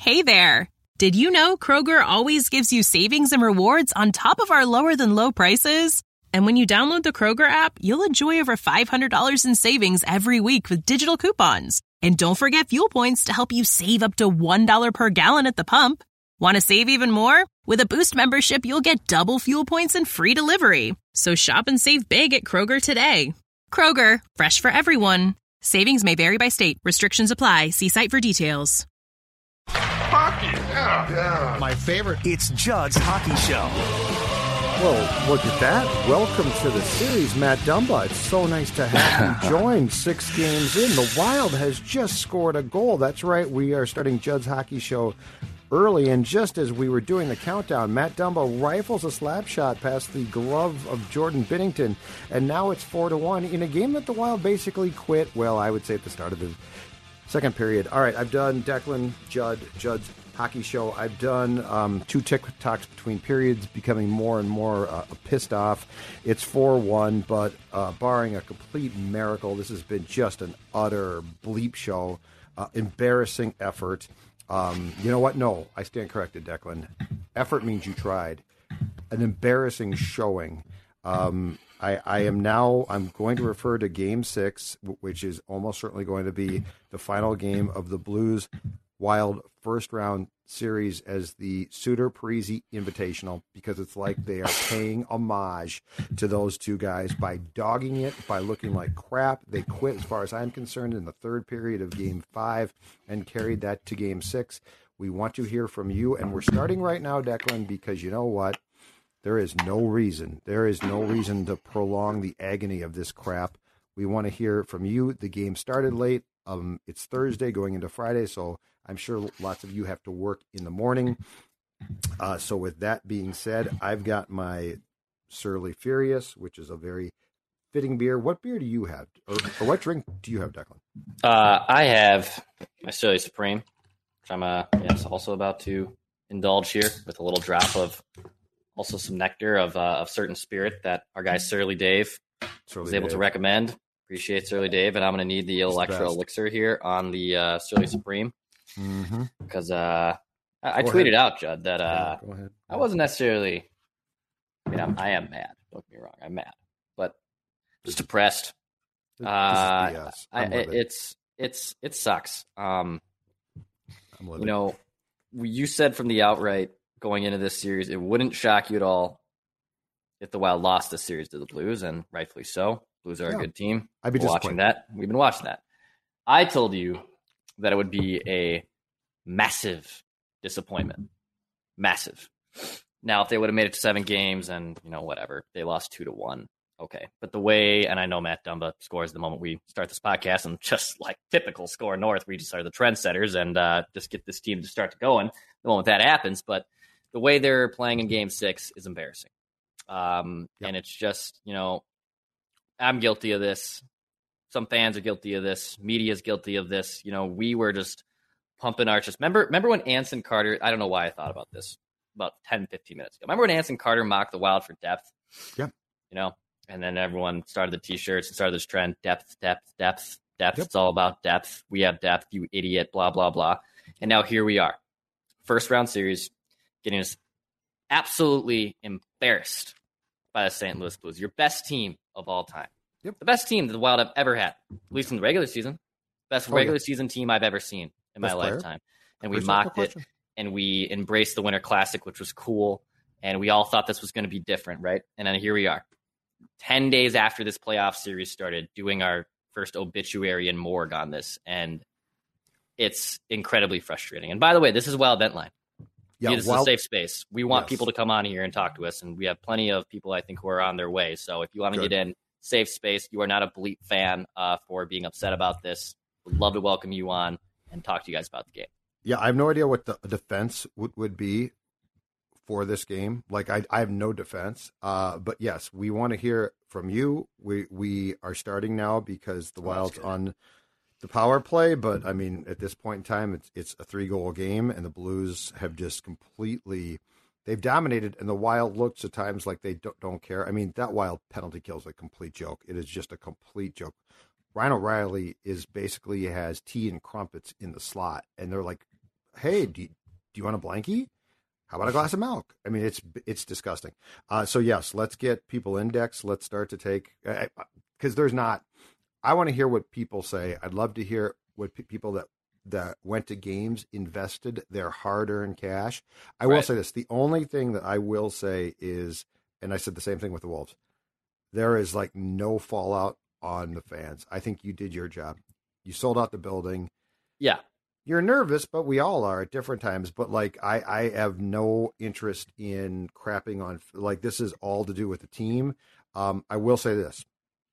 Hey there! Did you know Kroger always gives you savings and rewards on top of our lower-than-low prices? And when you download the Kroger app, you'll enjoy over $500 in savings every week with digital coupons. And don't forget fuel points to help you save up to $1 per gallon at the pump. Want to save even more? With a Boost membership, you'll get double fuel points and free delivery. So shop and save big at Kroger today. Kroger, fresh for everyone. Savings may vary by state. Restrictions apply. See site for details. Hockey, yeah. My favorite. It's Judd's Hockey Show. Well, look at that. Welcome to the series, Matt Dumba. It's so nice to have you join 6 games in. The Wild has just scored a goal. That's right. We are starting Judd's Hockey Show early, and just as we were doing the countdown, Matt Dumba rifles a slap shot past the glove of Jordan Binnington, and now it's 4-1 in a game that the Wild basically quit, well, I would say at the start of the second period. All right, I've done Declan, Judd's Hockey Show. I've done 2 TikToks between periods, becoming more and more pissed off. It's 4-1, but barring a complete miracle, this has been just an utter bleep show, embarrassing effort. You know what? No, I stand corrected, Declan. Effort means you tried. An embarrassing showing. I'm going to refer to Game 6, which is almost certainly going to be the final game of the Blues Wild first round series as the Suter Parise Invitational, because it's like they are paying homage to those two guys by dogging it, by looking like crap. They quit, as far as I'm concerned, in the third period of Game 5 and carried that to Game 6. We want to hear from you, and we're starting right now, Declan, because you know what? There is no reason to prolong the agony of this crap. We want to hear from you. The game started late. It's Thursday going into Friday, so I'm sure lots of you have to work in the morning. So with that being said, I've got my Surly Furious, which is a very fitting beer. What beer do you have? Or what drink do you have, Declan? I have my Surly Supreme, which I'm also about to indulge here with a little drop of also some nectar of certain spirit that our guy Surly Dave was able to recommend. Appreciate Surly Dave, and I'm going to need the Electro Elixir here on the Surly Supreme. Because I tweeted out, Judd, that I wasn't necessarily, I am mad. Don't get me wrong, I'm mad, but just depressed. It sucks. You said from the outright going into this series, it wouldn't shock you at all if the Wild lost this series to the Blues, and rightfully so. Blues are a good team. I'd be watching that. We've been watching that. I told you that it would be a massive disappointment. Massive. Now, if they would have made it to 7 games and, whatever, they lost 2-1. Okay. But the way, and I know Matt Dumba scores the moment we start this podcast, and just like typical Score North, we just are the trendsetters and just get this team to start going the moment that happens. But the way they're playing in Game 6 is embarrassing. And it's just, I'm guilty of this. Some fans are guilty of this. Media is guilty of this. We were just pumping our chest. Remember when Anson Carter, I don't know why I thought about this about 10, 15 minutes ago. Remember when Anson Carter mocked the Wild for depth? Yeah. And then everyone started the T-shirts and started this trend, depth. Yep. It's all about depth. We have depth, you idiot, blah, blah, blah. And now here we are. First round series, getting us absolutely embarrassed by the St. Louis Blues. Your best team of all time. Yep. The best team that the Wild have ever had, at least in the regular season. Best regular season team I've ever seen in my lifetime. And we mocked it, and we embraced the Winter Classic, which was cool. And we all thought this was going to be different, right? And then here we are, 10 days after this playoff series started, doing our first obituary and morgue on this. And it's incredibly frustrating. And by the way, this is Wild Vent Line. Yeah, this is a safe space. We want people to come on here and talk to us. And we have plenty of people, I think, who are on their way. So if you want to get in, safe space. You are not a bleep fan for being upset about this. Would love to welcome you on and talk to you guys about the game. Yeah, I have no idea what the defense would be for this game. Like, I have no defense. But yes, we want to hear from you. We are starting now because the Wild's on the power play. But I mean, at this point in time, it's a 3-goal game, and the Blues have just completely. They've dominated, and the Wild looks at times like they don't care. I mean, that Wild penalty kill is a complete joke. It is just a complete joke. Ryan O'Reilly is basically has tea and crumpets in the slot, and they're like, hey, do you want a blankie? How about a glass of milk? I mean, it's disgusting. So yes, let's get people indexed. Let's start to take, because there's not, I want to hear what people say. I'd love to hear what people that went to games invested their hard-earned cash. I will say this. The only thing that I will say is, and I said the same thing with the Wolves, there is like no fallout on the fans. I think you did your job. You sold out the building. Yeah. You're nervous, but we all are at different times. But like, I have no interest in crapping on, like, this is all to do with the team. I will say this.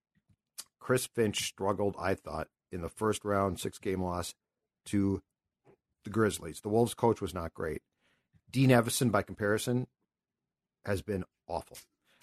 Chris Finch struggled, I thought, in the first round, 6-game loss to the Grizzlies. The Wolves coach was not great. Dean Evison, by comparison, has been awful.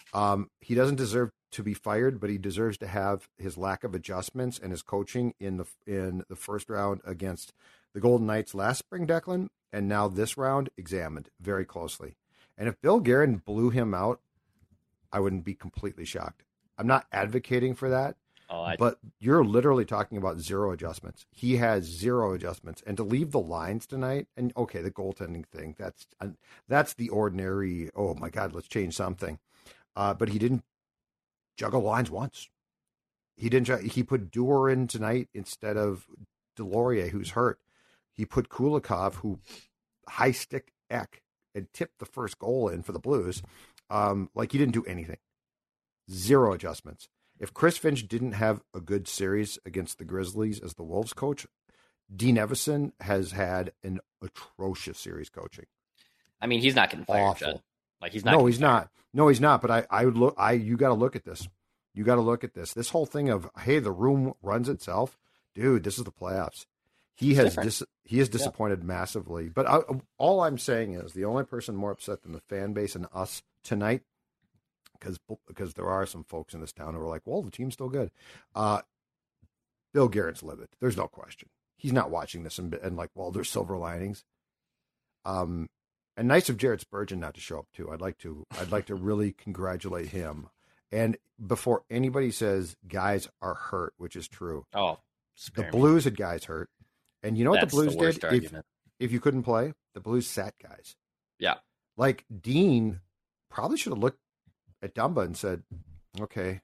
He doesn't deserve to be fired, but he deserves to have his lack of adjustments and his coaching in the first round against the Golden Knights last spring, Declan, and now this round examined very closely. And if Bill Guerin blew him out, I wouldn't be completely shocked. I'm not advocating for that, but you're literally talking about zero adjustments. He has zero adjustments. And to leave the lines tonight, and okay, the goaltending thing, that's the ordinary, oh my God, let's change something. But he didn't juggle lines once. He put Dewar in tonight instead of Delorier, who's hurt. He put Kulikov, who high stick Eck, and tipped the first goal in for the Blues. Like, he didn't do anything. Zero adjustments. If Chris Finch didn't have a good series against the Grizzlies as the Wolves coach, Dean Evison has had an atrocious series coaching. I mean, he's not getting fired. Awful. Judd. Like, he's not. No, he's not. No, he's not. But you got to look at this. You got to look at this. This whole thing of, hey, the room runs itself. Dude, this is the playoffs. He has disappointed massively. But all I'm saying is the only person more upset than the fan base and us tonight, because there are some folks in this town who are like, well, the team's still good. Bill Guerin's livid. There's no question. He's not watching this and like, well, there's silver linings. And nice of Jared Spurgeon not to show up too. I'd like to really congratulate him. And before anybody says guys are hurt, which is true. Oh, the Blues had guys hurt. And you know what the Blues did? Argument. If you couldn't play, the Blues sat guys. Yeah. Like, Dean probably should have looked at Dumba and said, okay,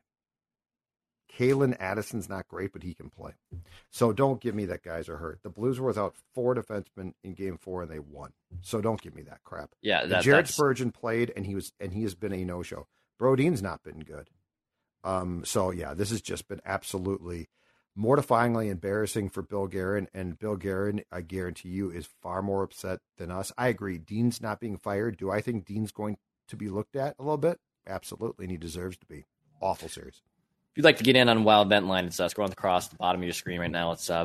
Kalen Addison's not great, but he can play. So don't give me that guys are hurt. The Blues were without 4 defensemen in Game 4, and they won. So don't give me that crap. Yeah, Jared Spurgeon played, and he has been a no-show. Brodeen's not been good. So yeah, this has just been absolutely mortifyingly embarrassing for Bill Guerin, and Bill Guerin, I guarantee you, is far more upset than us. I agree. Dean's not being fired. Do I think Dean's going to be looked at a little bit? Absolutely, and he deserves to be. Awful series. If you'd like to get in on Wild Vent Line, it's scrolling across the bottom of your screen right now. It's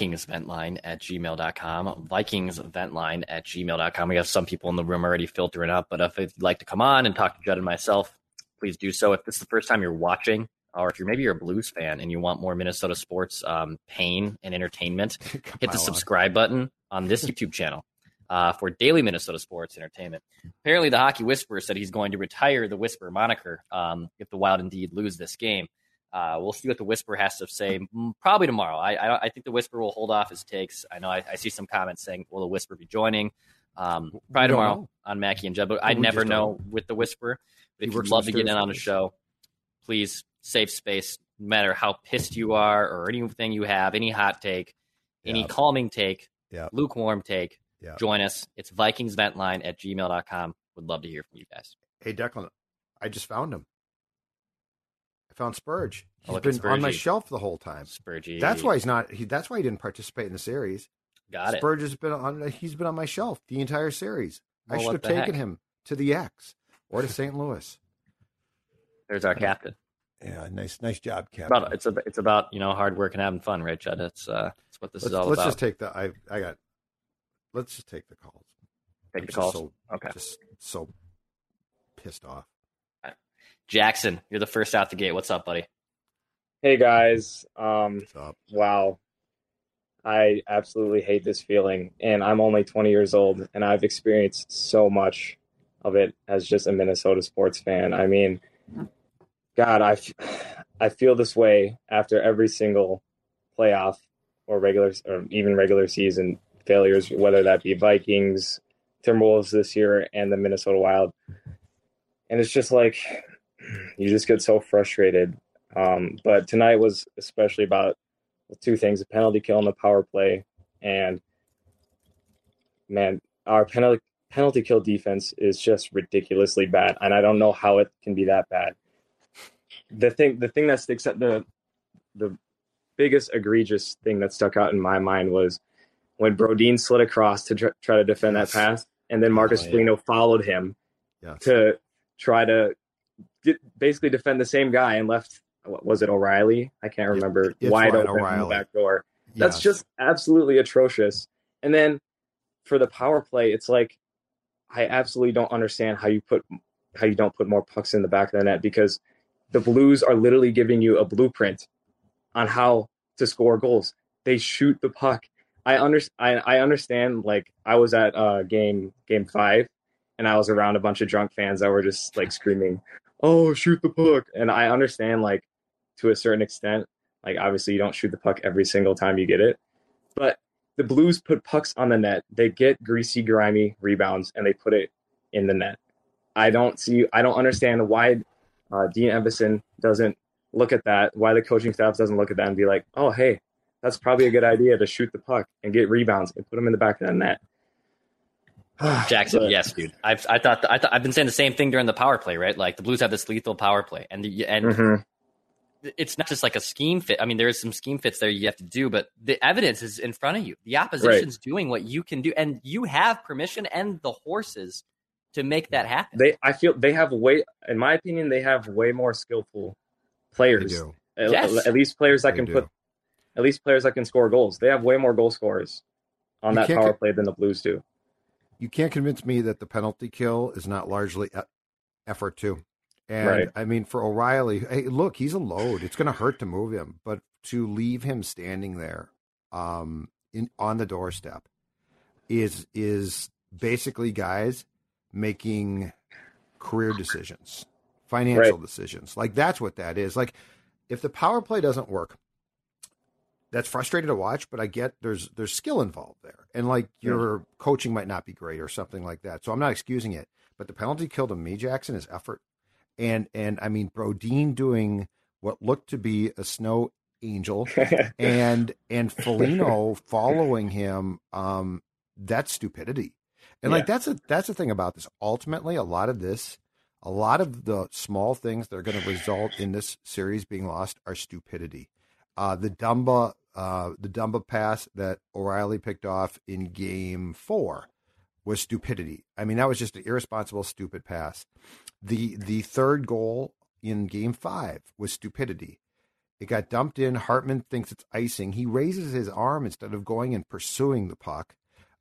VikingsVentLine@gmail.com. VikingsVentLine@gmail.com. We have some people in the room already filtering up, but if you'd like to come on and talk to Judd and myself, please do so. If this is the first time you're watching, or if you're a Blues fan and you want more Minnesota sports pain and entertainment, hit the subscribe button on this YouTube channel for daily Minnesota sports entertainment. Apparently, the Hockey Whisperer said he's going to retire the Whisperer moniker if the Wild indeed lose this game. We'll see what the Whisperer has to say probably tomorrow. I think the Whisperer will hold off his takes. I know I see some comments saying, will the Whisperer be joining? Probably tomorrow on Mackie and Judd, but I never know with the Whisperer. But if you'd love to get in on the show, please, safe space, no matter how pissed you are or anything you have, any hot take, any calming take, lukewarm take, join us. It's VikingsVentLine@gmail.com. Would love to hear from you guys. Hey, Declan, I just found him. I found Spurge. He's been on my shelf the whole time. Spurgey. That's why that's why he didn't participate in the series. Got it. Spurge has been on my shelf the entire series. I should have taken him to the X or to St. Louis. There's our captain. Yeah, nice job, Captain. It's about hard work and having fun, right, Judd? That's what this is all about. Let's just take the calls. Take the calls. Okay. Just so pissed off. Right. Jackson, you're the first out the gate. What's up, buddy? Hey guys. What's up? Wow. I absolutely hate this feeling, and I'm only 20 years old, and I've experienced so much of it as just a Minnesota sports fan. I mean, God, I feel this way after every single playoff or even regular season failures, whether that be Vikings, Timberwolves this year and the Minnesota Wild. And it's just like, you just get so frustrated. But tonight was especially about two things: the penalty kill and the power play. And man, our penalty kill defense is just ridiculously bad, and I don't know how it can be that bad. The thing that sticks out, the biggest egregious thing that stuck out in my mind was when Brodin slid across to try to defend that pass, and then Marcus Foligno followed him to try to basically defend the same guy and left. Was it O'Reilly? I can't remember. Wide open in the back door. That's just absolutely atrocious. And then for the power play, it's like, I absolutely don't understand how you don't put more pucks in the back of the net, because the Blues are literally giving you a blueprint on how to score goals. They shoot the puck. I understand. Like, I was at game 5, and I was around a bunch of drunk fans that were just like screaming, "Oh, shoot the puck!" And I understand, like, to a certain extent. Like, obviously, you don't shoot the puck every single time you get it, but the Blues put pucks on the net. They get greasy, grimy rebounds, and they put it in the net. I don't understand why Dean Evason doesn't look at that, why the coaching staff doesn't look at that and be like, oh, hey, that's probably a good idea to shoot the puck and get rebounds and put them in the back of the net. Jackson, yes, dude. I've been saying the same thing during the power play, right? Like, the Blues have this lethal power play, and it's not just like a scheme fit. I mean, there is some scheme fits there you have to do, but the evidence is in front of you. The opposition's doing what you can do, and you have permission and the horses to make that happen. I feel they have in my opinion, they have way more skillful players. They do. At least players that can score goals. They have way more goal scorers on that power play than the Blues do. You can't convince me that the penalty kill is not largely effort too. And I mean, for O'Reilly, hey, look, he's a load. It's going to hurt to move him, but to leave him standing there on the doorstep is basically guys making career decisions, financial decisions. Like, that's what that is. Like, if the power play doesn't work, that's frustrating to watch, but I get there's skill involved there. And, like, your coaching might not be great or something like that. So I'm not excusing it. But the penalty kill to me, Jackson, is effort. And I mean, Brodin doing what looked to be a snow angel and Foligno following him, that's stupidity. And like, that's the thing about this. Ultimately, a lot of the small things that are going to result in this series being lost are stupidity. The Dumba pass that O'Reilly picked off in game 4 was stupidity. I mean, that was just an irresponsible, stupid pass. The third goal in game 5 was stupidity. It got dumped in. Hartman thinks it's icing. He raises his arm instead of going and pursuing the puck.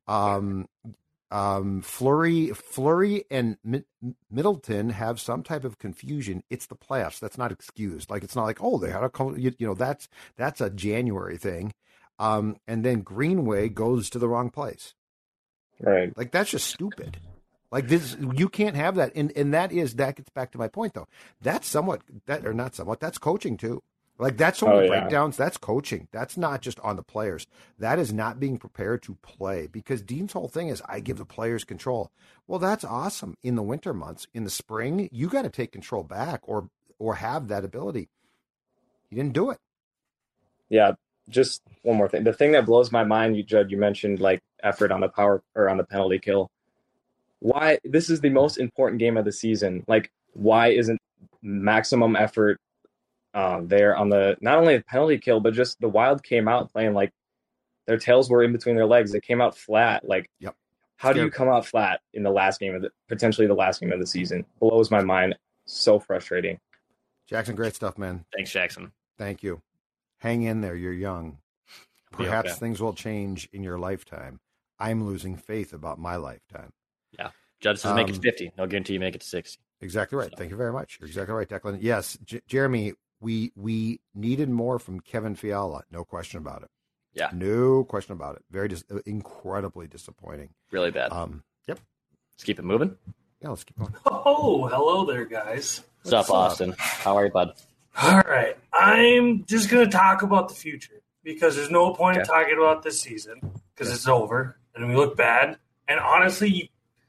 Fleury and Middleton have some type of confusion. It's the playoffs. That's not excused. Like, it's not like, oh, they had that's a January thing. And then Greenway goes to the wrong place. Right. Like, that's just stupid. Like, this, you can't have that. And that gets back to my point, though. That's that's coaching too. Like, that's some of the breakdowns. That's coaching. That's not just on the players. That is not being prepared to play, because Dean's whole thing is, I give the players control. Well, that's awesome. In the winter months, in the spring, you got to take control back or have that ability. He didn't do it. Yeah. Just one more thing. The thing that blows my mind, Judd, you mentioned like effort on the power or on the penalty kill. Why? This is the most important game of the season. Like, why isn't maximum effort there on not only the penalty kill, but just the Wild came out playing like their tails were in between their legs. They came out flat. Like, how do you come out flat in the last game of potentially the last game of the season? Blows my mind. So frustrating. Jackson, great stuff, man. Thanks, Jackson. Thank you. Hang in there. You're young. Perhaps things will change in your lifetime. I'm losing faith about my lifetime. Yeah. Judge says make it 50. No guarantee you make it to 60. Exactly right. So. Thank you very much. You're exactly right, Declan. Yes, Jeremy, we needed more from Kevin Fiala. No question about it. Yeah. No question about it. Incredibly disappointing. Really bad. Yep. Let's keep it moving. Yeah, let's keep going. Oh, hello there, guys. What's up, Austin? How are you, bud? All right. I'm just going to talk about the future, because there's no point in talking about this season because it's over and we look bad. And honestly,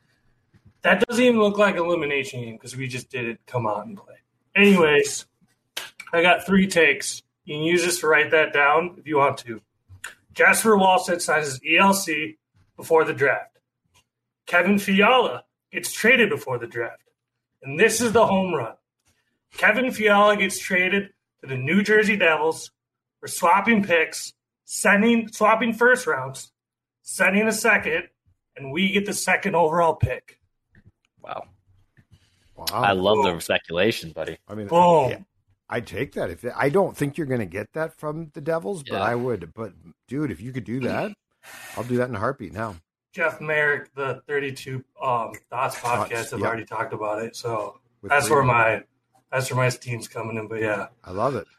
That doesn't even look like elimination game because we just did it come out and play. Anyways, I got 3 takes. You can use this to write that down if you want to. Jasper Wallstedt signs his ELC before the draft. Kevin Fiala gets traded before the draft. And this is the home run. Kevin Fiala gets traded to the New Jersey Devils for swapping picks, swapping first rounds, sending a second, and we get the second overall pick. Wow. I love the speculation, buddy. I mean, boom. Yeah, I'd take that. I don't think you're going to get that from the Devils, but I would. But, dude, if you could do that, I'll do that in a heartbeat now. Jeff Merrick, the 32 Thoughts podcast, have already talked about it. So With that's where my team's coming in. But, yeah. I love it.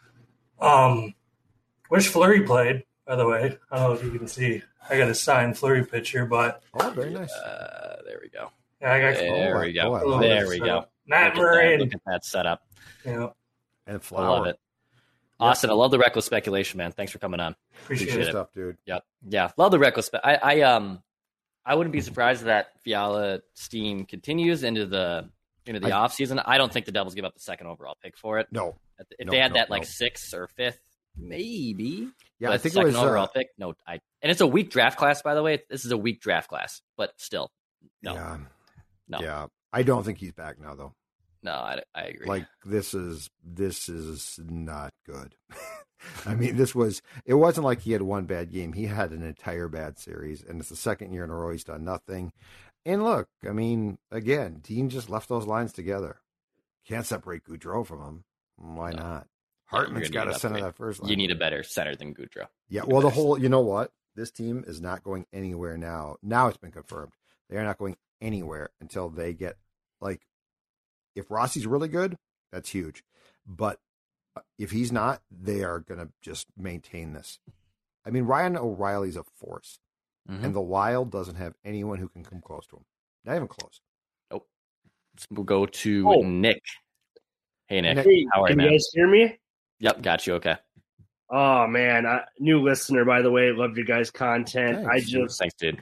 Wish Fleury played, by the way. I don't know if you can see. I got a signed Fleury picture, but. Oh, very nice. There we go. Yeah, I got there we go. Oh, there we go. Matt Murray. Look at that setup. Yeah. And I Flower. love it. Austin, I love the reckless speculation, man. Thanks for coming on. Appreciate it. Stuff, dude. Yep. Yeah. Love the reckless. I wouldn't be surprised if that Fiala steam continues into the off season. I don't think the Devils give up the second overall pick for it. No. If they had that 6th or 5th, maybe. Yeah, but I think second it was overall pick. No, and it's a weak draft class, by the way. This is a weak draft class, but still, no. Yeah. No. Yeah. I don't think he's back now, though. No, I agree. Like, this is not good. I mean, it wasn't like he had one bad game. He had an entire bad series, and it's the second year in a row he's done nothing. And look, I mean, again, Dean just left those lines together. Can't separate Goudreau from him. Why not? Hartman's got to center that first line. You need a better center than Goudreau. Yeah, well, you know what? This team is not going anywhere now. Now it's been confirmed. They are not going anywhere until they get, if Rossi's really good, that's huge. But if he's not, they are going to just maintain this. I mean, Ryan O'Reilly's a force, and the Wild doesn't have anyone who can come close to him. Not even close. Nope. We'll go to Nick. Hey, Nick. How are you, can man? you guys hear me? Yep, got you. Okay. Oh, man. New listener, by the way. Love your guys' content. Thanks. Thanks, dude.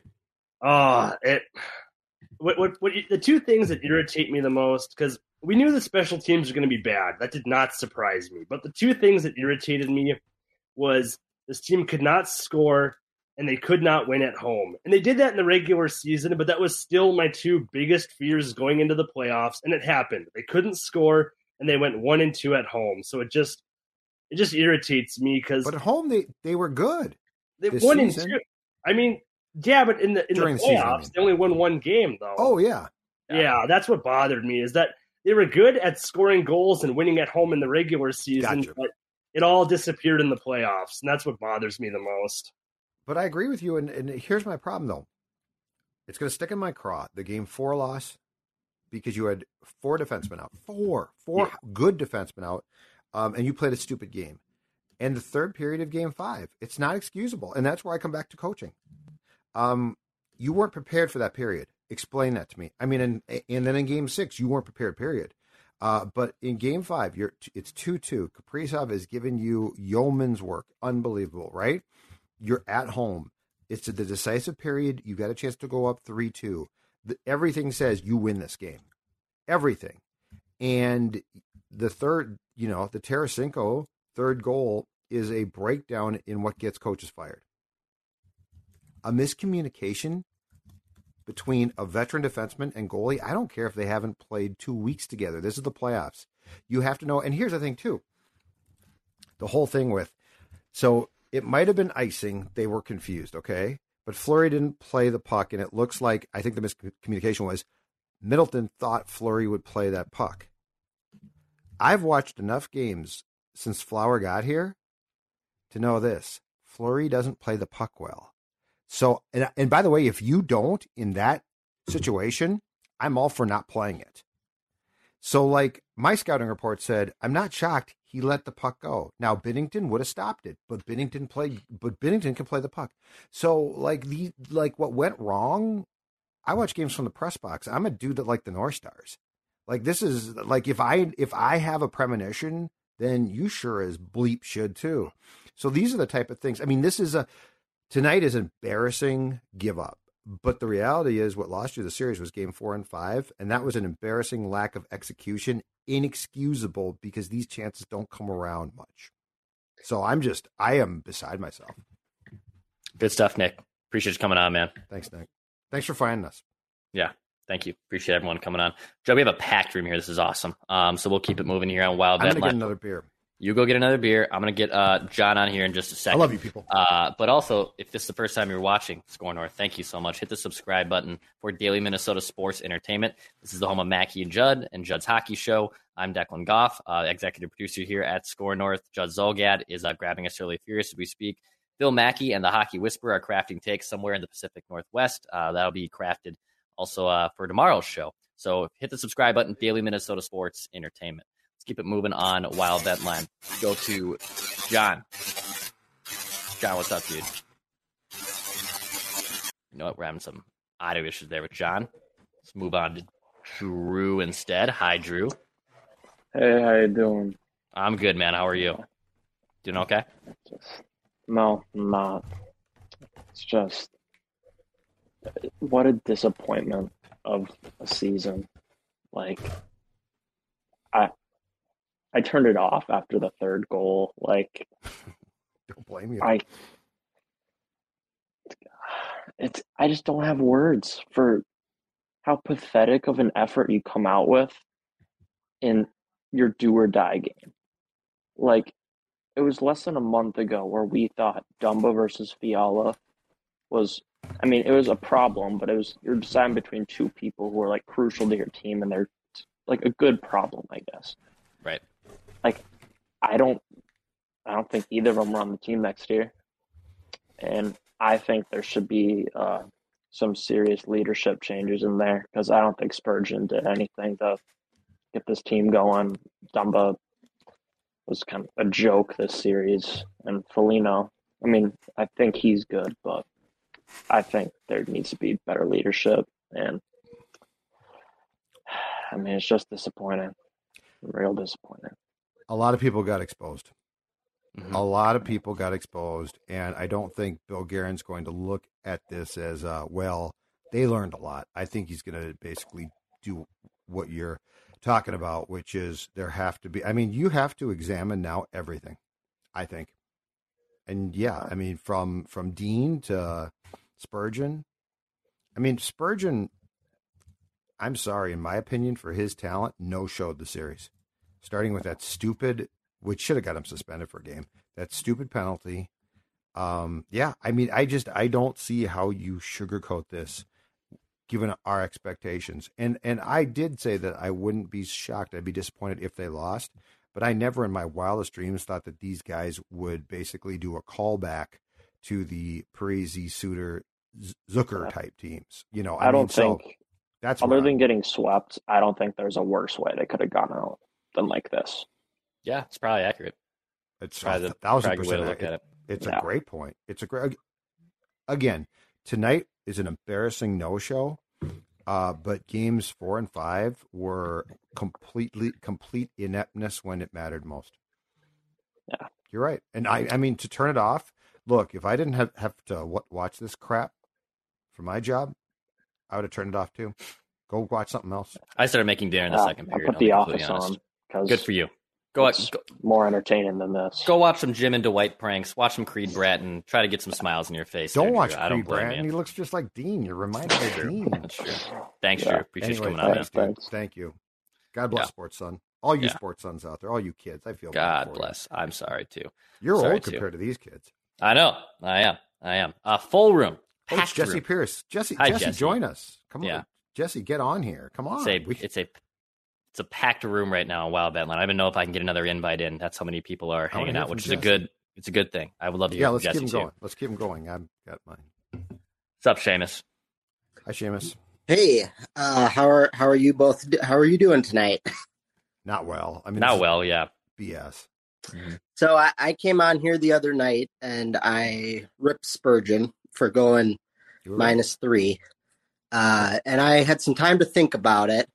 The two things that irritate me the most, because we knew the special teams were going to be bad. That did not surprise me. But the two things that irritated me was this team could not score and they could not win at home. And they did that in the regular season, but that was still my two biggest fears going into the playoffs, and it happened. They couldn't score, and they went 1-2 at home. So it just irritates me because. But at home, they were good. They 1-2. I mean, yeah, but in the playoffs, they only won one game, though. Oh, yeah. Yeah, that's what bothered me, is that they were good at scoring goals and winning at home in the regular season, but it all disappeared in the playoffs, and that's what bothers me the most. But I agree with you, and here's my problem, though. It's going to stick in my craw. The Game 4 loss, because you had 4 defensemen out. Four good defensemen out, and you played a stupid game. And the third period of Game 5, it's not excusable, and that's where I come back to coaching. You weren't prepared for that period. Explain that to me. I mean, and then in Game 6, you weren't prepared, period. But in Game 5, it's 2-2. Kaprizov has given you yeoman's work. Unbelievable, right? You're at home. It's the decisive period. You got a chance to go up 3-2. Everything says you win this game. Everything. And the third, the Tarasenko third goal is a breakdown in what gets coaches fired. A miscommunication between a veteran defenseman and goalie. I don't care if they haven't played 2 weeks together. This is the playoffs. You have to know. And here's the thing, too. The whole thing so it might have been icing. They were confused, okay? But Fleury didn't play the puck, and it looks like, I think the miscommunication was Middleton thought Fleury would play that puck. I've watched enough games since Flower got here to know this. Fleury doesn't play the puck well. So, and by the way, if you don't in that situation, I'm all for not playing it. So, my scouting report said, I'm not shocked he let the puck go. Now, Binnington would have stopped it, but Binnington can play the puck. So, what went wrong? I watch games from the press box. I'm a dude that like the North Stars. This is if I have a premonition, then you sure as bleep should too. So these are the type of things. I mean, tonight is embarrassing give up. But the reality is what lost you the series was game 4 and 5, and that was an embarrassing lack of execution, inexcusable because these chances don't come around much. So I am beside myself. Good stuff, Nick. Appreciate you coming on, man. Thanks, Nick. Thanks for finding us. Yeah, thank you. Appreciate everyone coming on. Joe, we have a packed room here. This is awesome. So we'll keep it moving here on Wild Bet. I'm going to get another beer. You go get another beer. I'm going to get John on here in just a second. I love you, people. But also, if this is the first time you're watching Score North, thank you so much. Hit the subscribe button for Daily Minnesota Sports Entertainment. This is the home of Mackey and Judd and Judd's Hockey Show. I'm Declan Goff, executive producer here at Score North. Judd Zolgad is grabbing us early furious as we speak. Phil Mackey and the Hockey Whisperer are crafting takes somewhere in the Pacific Northwest. That'll be crafted also for tomorrow's show. So hit the subscribe button, Daily Minnesota Sports Entertainment. Let's keep it moving on Wild Bet Line. Go to John. John, what's up, dude? You know what? We're having some audio issues there with John. Let's move on to Drew instead. Hi, Drew. Hey, how you doing? I'm good, man. How are you? Doing okay? No, I'm not. It's just, what a disappointment of a season. Like, I turned it off after the third goal. Like, don't blame you. I just don't have words for how pathetic of an effort you come out with in your do or die game. Like, it was less than a month ago where we thought Dumba versus Fiala was, I mean, it was a problem, but you're deciding between two people who are like crucial to your team, and they're like a good problem, I guess. Right. Like, I don't think either of them are on the team next year. And I think there should be some serious leadership changes in there, because I don't think Spurgeon did anything to get this team going. Dumba was kind of a joke this series. And Foligno, I mean, I think he's good, but I think there needs to be better leadership. And, I mean, it's just disappointing. Real disappointing. A lot of people got exposed. Mm-hmm. A lot of people got exposed, and I don't think Bill Guerin's going to look at this as, well, they learned a lot. I think he's going to basically do what you're talking about, which is there have to be, I mean, you have to examine now everything, I think. And yeah, I mean, from Dean to Spurgeon, I mean, Spurgeon, I'm sorry, in my opinion, for his talent, no-showed the series. Starting with that stupid, which should have got him suspended for a game, that stupid penalty. Yeah, I mean, I don't see how you sugarcoat this, given our expectations. And I did say that I wouldn't be shocked, I'd be disappointed if they lost, but I never in my wildest dreams thought that these guys would basically do a callback to the Parise, Suter, Zucker type teams. You know, I don't think, so that's other than getting swept, I don't think there's a worse way they could have gone out than like this. Yeah, it's probably accurate. It's probably 1,000% way to look at it. It's a great point. It's a great, again, tonight is an embarrassing no-show, but games 4 and 5 were complete ineptness when it mattered most. Yeah. You're right. And I mean, to turn it off, look, if I didn't have to watch this crap for my job, I would have turned it off too. Go watch something else. I started making dinner in the second period. I put The Office on. Good for you. Go more entertaining than this. Go watch some Jim and Dwight pranks. Watch some Creed Bratton. Try to get some smiles on your face. Don't there, watch Drew. Creed Bratton. He looks just like Dean. You're reminded of Dean. That's true. Thanks, Drew. Appreciate you coming on, man. Thanks. Thank you. God bless Sports Son. All you Sports Sons out there. All you kids. I feel bad God for bless. you. I'm sorry, too. You're sorry old compared to these kids. I know. I am. Full room. Oh, it's Jesse room. Pierce. Jesse, Jesse, join us. Come on. Yeah. Jesse, get on here. Come on. It's a packed room right now in Wild Bet Line. I don't even know if I can get another invite in. That's how many people are hanging out, which is it's a good thing. I would love to hear from Jesse, too. Let's keep him going. I've got mine. What's up, Seamus? Hi, Seamus. Hey, how are you both? How are you doing tonight? Not well. I mean, not well. Yeah. BS. Mm-hmm. So I came on here the other night and I ripped Spurgeon for going -3. And I had some time to think about it.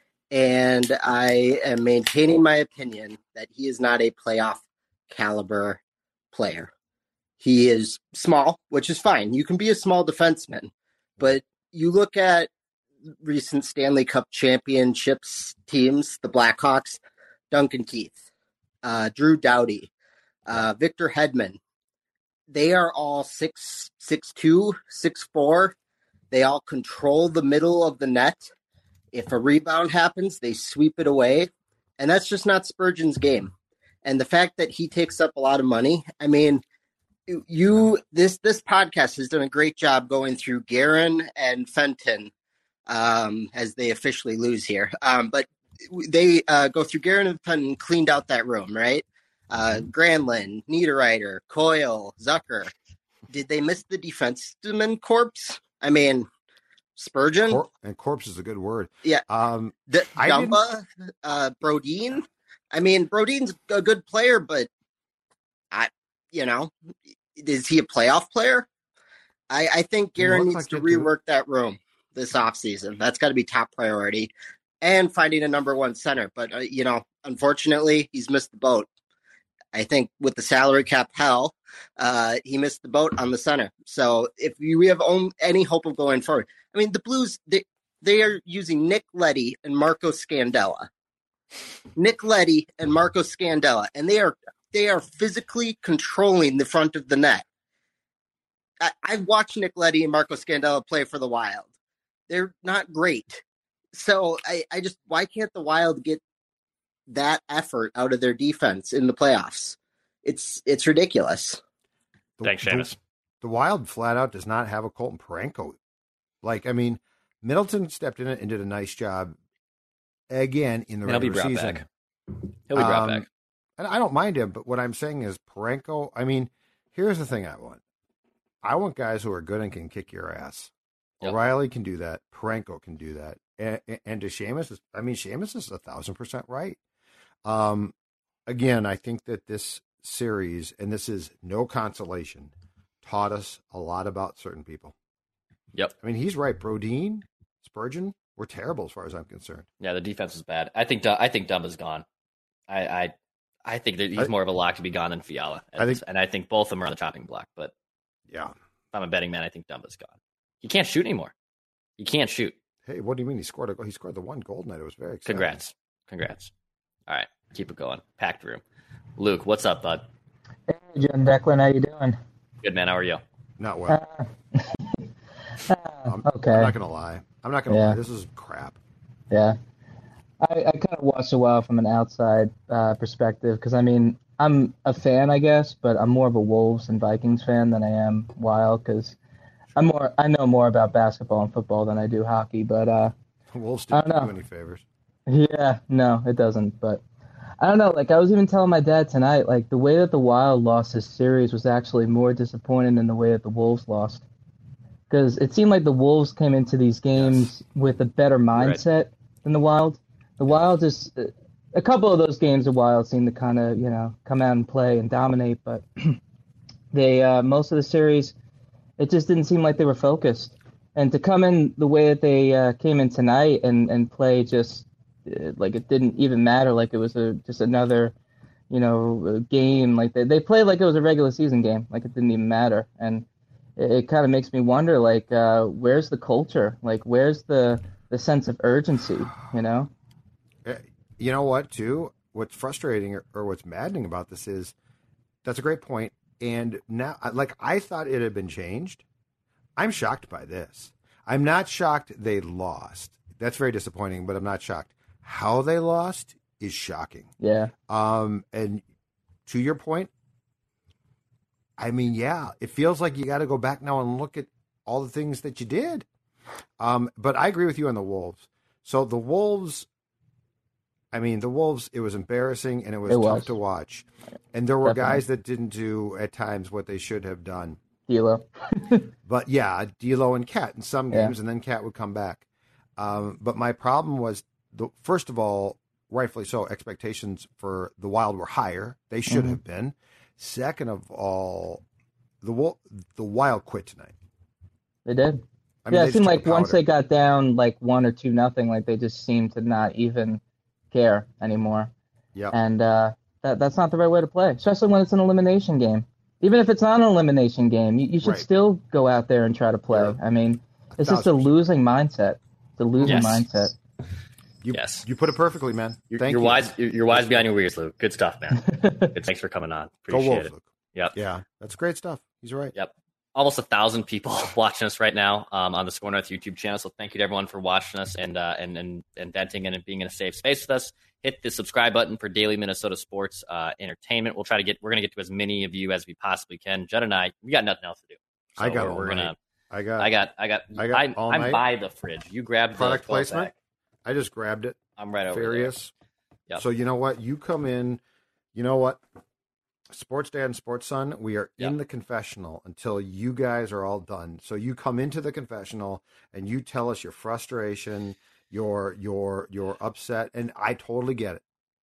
And I am maintaining my opinion that he is not a playoff caliber player. He is small, which is fine. You can be a small defenseman, But you look at recent Stanley Cup championships teams, the Blackhawks, Duncan Keith, Drew Doughty, Victor Hedman. They are all 6'2", 6'4". They all control the middle of the net. If a rebound happens, they sweep it away. And that's just not Spurgeon's game. And the fact that he takes up a lot of money, I mean, this podcast has done a great job going through Guerin and Fenton as they officially lose here. But they go through Guerin and Fenton, cleaned out that room, right? Granlund, Niederreiter, Coyle, Zucker. Did they miss the defenseman corpse? I mean, Spurgeon? And corpse is a good word. Yeah. Dumba, Brodin. I mean, Brodin's a good player, but is he a playoff player? I think Guerin needs to rework that room this offseason. That's got to be top priority. And finding a number one center. But, unfortunately, he's missed the boat. I think with the salary cap hell, he missed the boat on the center. So if we have any hope of going forward, I mean, the Blues, they are using Nick Leddy and Marco Scandella. And they are physically controlling the front of the net. I've watched Nick Leddy and Marco Scandella play for the Wild. They're not great. So why can't the Wild get that effort out of their defense in the playoffs? It's ridiculous. Thanks, Seamus. The Wild flat out does not have a Colton Parayko. Middleton stepped in and did a nice job again in the regular season. He'll be brought back. And I don't mind him, but what I'm saying is Parayko, here's the thing I want. I want guys who are good and can kick your ass. Yep. O'Reilly can do that. Parayko can do that. And to Seamus, Seamus is 1,000% right. Again, I think that this series, and this is no consolation, taught us a lot about certain people. Yep. He's right. Brodin, Spurgeon, we're terrible as far as I'm concerned. Yeah, the defense is bad. I think Dumba's gone. I think that he's more of a lock to be gone than Fiala. And I think both of them are on the chopping block. But yeah, if I'm a betting man, I think Dumba's gone. He can't shoot anymore. He can't shoot. Hey, what do you mean he scored He scored the one goal tonight. It was very exciting. Congrats. All right, keep it going. Packed room. Luke, what's up, bud? Hey, John Declan, how you doing? Good, man. How are you? Not well. Okay. I'm not going to lie. Lie. This is crap. Yeah. I kind of watched the Wild from an outside perspective because, I'm a fan, I guess, but I'm more of a Wolves and Vikings fan than I am Wild because I know more about basketball and football than I do hockey, but Wolves didn't do any favors. Yeah, no, it doesn't. But I don't know. I was even telling my dad tonight, the way that the Wild lost this series was actually more disappointing than the way that the Wolves lost. Because it seemed like the Wolves came into these games with a better mindset than the Wild. The Wild just a couple of those games, the Wild seemed to kind of come out and play and dominate, but they most of the series, it just didn't seem like they were focused. And to come in the way that they came in tonight and play just it didn't even matter, it was just another game. They played like it was a regular season game, it didn't even matter. And it kind of makes me wonder, where's the culture? Where's the sense of urgency? You know what, too? What's frustrating or what's maddening about this is that's a great point. And now, I thought it had been changed. I'm shocked by this. I'm not shocked they lost. That's very disappointing, but I'm not shocked. How they lost is shocking. Yeah. And to your point, it feels like you got to go back now and look at all the things that you did. But I agree with you on the Wolves. So the Wolves, it was embarrassing and it was tough to watch. And there were guys that didn't do at times what they should have done. D'Lo. But yeah, D'Lo and Cat in some games, and then Cat would come back. But my problem was, first of all, rightfully so, expectations for the Wild were higher. They should have been. Second of all, the Wild quit tonight. They did. It seemed like once they got down 1 or 2-0, they just seemed to not even care anymore. Yeah. And that's not the right way to play, especially when it's an elimination game. Even if it's not an elimination game, you should still go out there and try to play. Yeah. It's just a losing mindset. It's a losing mindset. You put it perfectly, man. You're wise. You're wise beyond your years, Luke. Good stuff, man. Thanks for coming on. Appreciate Go Wolves, it. Luke. Yep. Yeah, that's great stuff. He's right. Yep. Almost 1,000 people watching us right now on the Score North YouTube channel. So thank you to everyone for watching us and venting and being in a safe space with us. Hit the subscribe button for daily Minnesota sports entertainment. We're going to get to as many of you as we possibly can. Judd and I, we got nothing else to do. So I'm by the fridge. You grabbed product the placement. Pack. I just grabbed it. I'm right over Furious. there. Yep. So you know what? You come in. You know what? Sports Dad and Sports Son, we are in the confessional until you guys are all done. So you come into the confessional and you tell us your frustration, your upset, and I totally get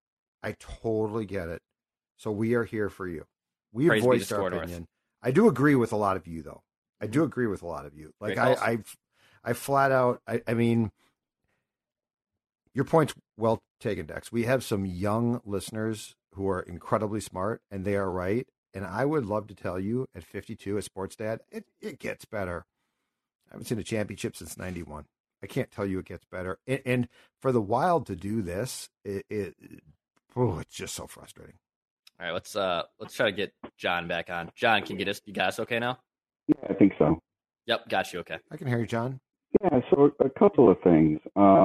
it. So we are here for you. We have voiced our opinion. I do agree with a lot of you, though. I do agree with a lot of you. Like I flat out. I mean, your point's well taken, Dex. We have some young listeners who are incredibly smart, and they are right. And I would love to tell you at 52 as Sports Dad, it gets better. I haven't seen a championship since 91. I can't tell you it gets better. And for the Wild to do this, it's just so frustrating. All right, let's try to get John back on. John, can you get us okay now? Yeah, I think so. Yep, got you okay. I can hear you, John. Yeah, so a couple of things.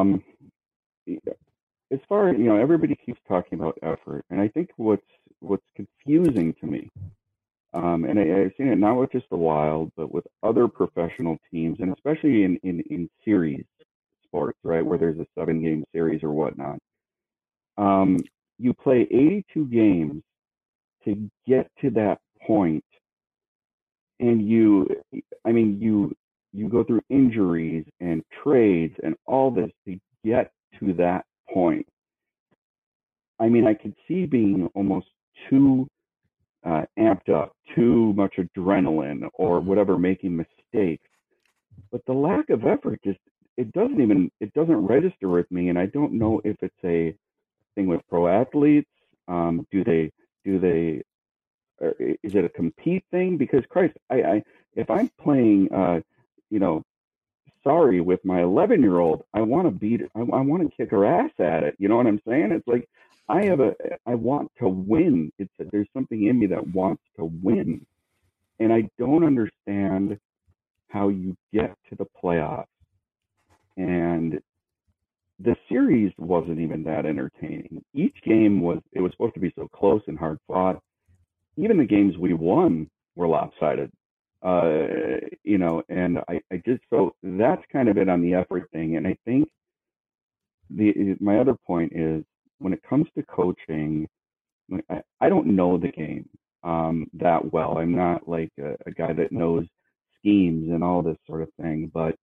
As far as, everybody keeps talking about effort, and I think what's confusing to me, and I've seen it not with just the Wild, but with other professional teams, and especially in series sports, right, where there's a 7-game series or whatnot. You play 82 games to get to that point, and you go through injuries and trades and all this to get to that point. I mean, I could see being almost too amped up, too much adrenaline or whatever, making mistakes. But the lack of effort it doesn't register with me, and I don't know if it's a thing with pro athletes. Is it a compete thing? Because Christ, if I'm playing, sorry, with my 11-year-old, I want to beat it. I want to kick her ass at it. You know what I'm saying? It's like I want to win. There's something in me that wants to win, and I don't understand how you get to the playoffs. And the series wasn't even that entertaining. Each game was supposed to be so close and hard fought. Even the games we won were lopsided. And I just, so that's kind of it on the effort thing. And I think my other point is, when it comes to coaching, I don't know the game that well. I'm not like a guy that knows schemes and all this sort of thing, but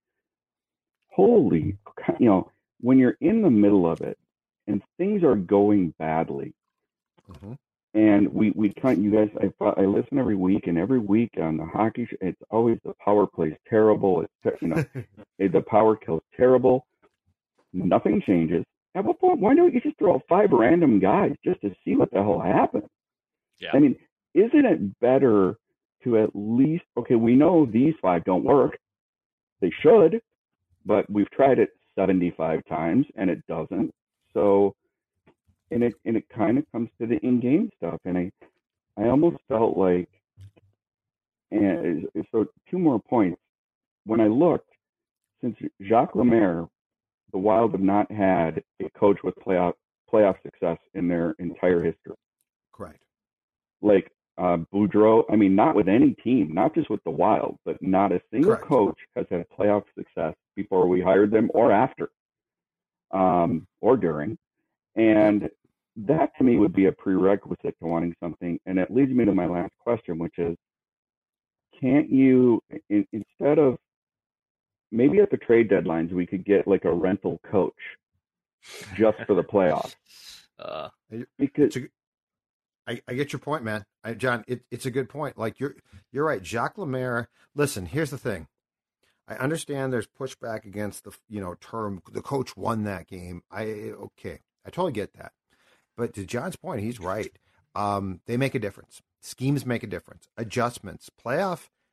when you're in the middle of it and things are going badly, and you guys, I listen every week, and every week on the hockey show, it's always the power play's terrible. The power kill's terrible. Nothing changes. At what point, why don't you just throw out 5 random guys just to see what the hell happens? Yeah. I mean, isn't it better to at least, okay, we know these 5 don't work. They should, but we've tried it 75 times and it doesn't. So, and it kind of comes to the in-game stuff. And I almost felt like, and so 2 more points. When I looked, since Jacques Lemaire, the Wild have not had a coach with playoff success in their entire history. Correct. Like Boudreau, I mean, not with any team, not just with the Wild, but not a single coach has had playoff success before we hired them or after, or during. And that to me would be a prerequisite to wanting something. And it leads me to my last question, which is, can't you, instead of, maybe at the trade deadlines, we could get like a rental coach just for the playoffs. Because I get your point, man. John, it's a good point. Like you're right. Jacques Lemaire, listen, here's the thing. I understand there's pushback against the term, the coach won that game. I totally get that. But to John's point, he's right. They make a difference. Schemes make a difference. Adjustments. Playoff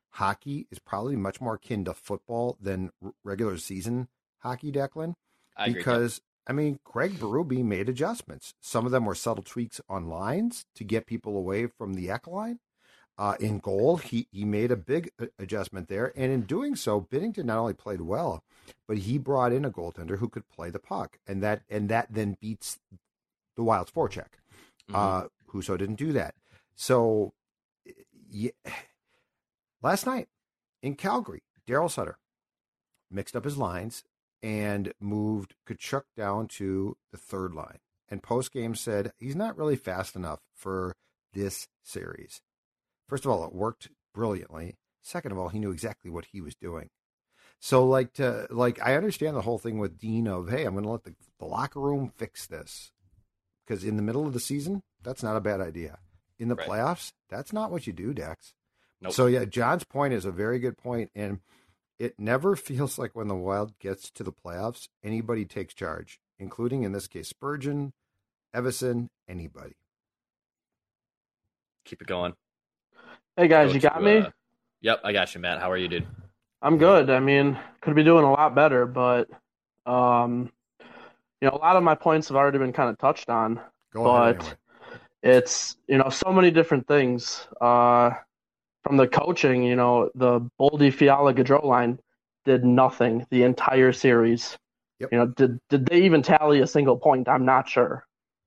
hockey is probably much more akin to football than regular season hockey, Declan. I agree, Because, I mean, Craig Berube made adjustments. Some of them were subtle tweaks on lines to get people away from the Ek line. In goal, he made a big adjustment there. And in doing so, Binnington not only played well, but he brought in a goaltender who could play the puck. And that then beats the Wild's forecheck. Husso didn't do that. So, yeah, last night in Calgary, Daryl Sutter mixed up his lines and moved Tkachuk down to the third line. And post-game said he's not really fast enough for this series. First of all, it worked brilliantly. Second of all, he knew exactly what he was doing. So, I understand the whole thing with Dean of, hey, I'm going to let the locker room fix this. Because in the middle of the season, that's not a bad idea. In the playoffs, that's not what you do, Dex. Nope. So, yeah, John's point is a very good point, and it never feels like when the Wild gets to the playoffs, anybody takes charge, including, in this case, Spurgeon, Evason, anybody. Keep it going. Hey, guys, you got me? Yep, I got you, Matt. How are you, dude? I'm good. I mean, could be doing a lot better, but, a lot of my points have already been kind of touched on. But it's, so many different things. From the coaching, the Boldy, Fiala, Gaudreau line did nothing the entire series. Yep. Did they even tally a single point? I'm not sure.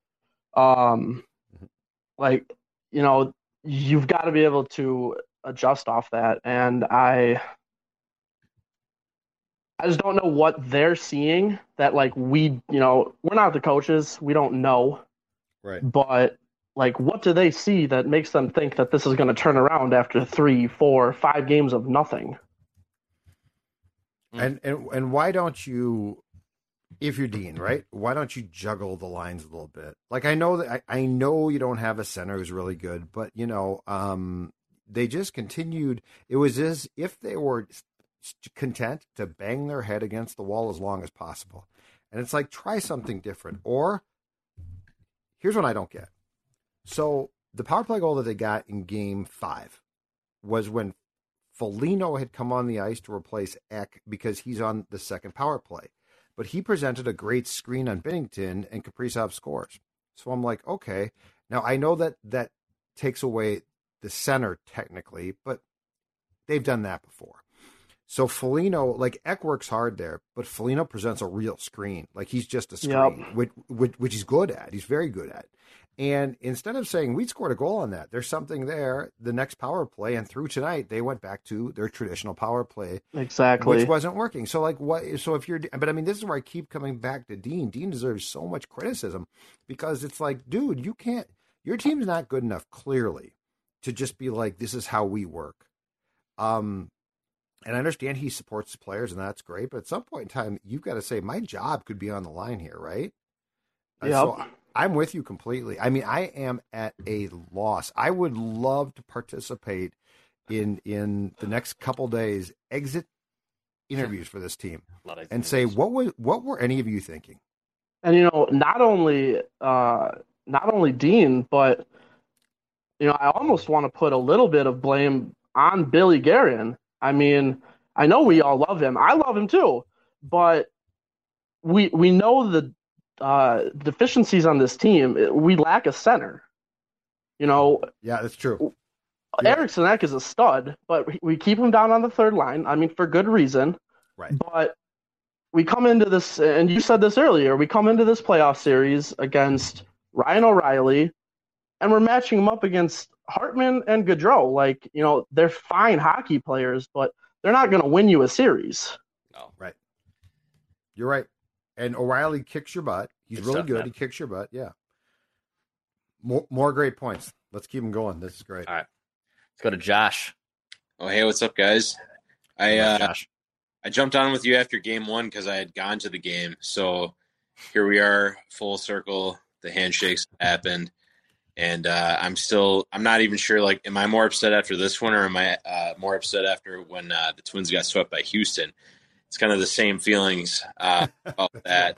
You've got to be able to adjust off that, and I just don't know what they're seeing that we're not the coaches, we don't know. Right. But what do they see that makes them think that this is going to turn around after 3, 4, 5 games of nothing? And why don't you, if you're Dean, right? Why don't you juggle the lines a little bit? I know you don't have a center who's really good, but they just continued. It was as if they were content to bang their head against the wall as long as possible. And it's try something different. Or here's what I don't get. So the power play goal that they got in Game 5 was when Foligno had come on the ice to replace Ek because he's on the second power play. But he presented a great screen on Binnington, and Kaprizov scores. So I'm like, okay. Now, I know that takes away the center technically, but they've done that before. So Foligno, Ek works hard there, but Foligno presents a real screen. He's just a screen, which he's good at. He's very good at. And instead of saying, we scored a goal on that, there's something there, the next power play, and through tonight, they went back to their traditional power play. Exactly. Which wasn't working. So, what? So if you're, but I mean, this is where I keep coming back to Dean. Dean deserves so much criticism because it's dude, you can't, your team's not good enough, clearly, to just be this is how we work. And I understand he supports the players, and that's great, but at some point in time, you've got to say, my job could be on the line here, right? Yeah. So I'm with you completely. I mean, I am at a loss. I would love to participate in the next couple days exit interviews for this team and say, what were any of you thinking? And not only Dean, but I almost want to put a little bit of blame on Billy Guerin. I mean, I know we all love him. I love him too, but we know the deficiencies on this team. We lack a center. Yeah, that's true. Eriksson Ek is a stud, but we keep him down on the third line. I mean, for good reason. Right. But we come into this, and you said this earlier, we come into this playoff series against Ryan O'Reilly, and we're matching him up against Hartman and Gaudreau. They're fine hockey players, but they're not going to win you a series. No. Right. You're right. And O'Reilly kicks your butt. He's Good really stuff, good. man. He kicks your butt. Yeah. More great points. Let's keep them going. This is great. All right. Let's go to Josh. Oh, hey, what's up, guys? Josh. I jumped on with you after Game 1 because I had gone to the game. So here we are, full circle. The handshakes happened. And I'm not even sure, am I more upset after this one or am I more upset after when the Twins got swept by Houston? It's kind of the same feelings about that.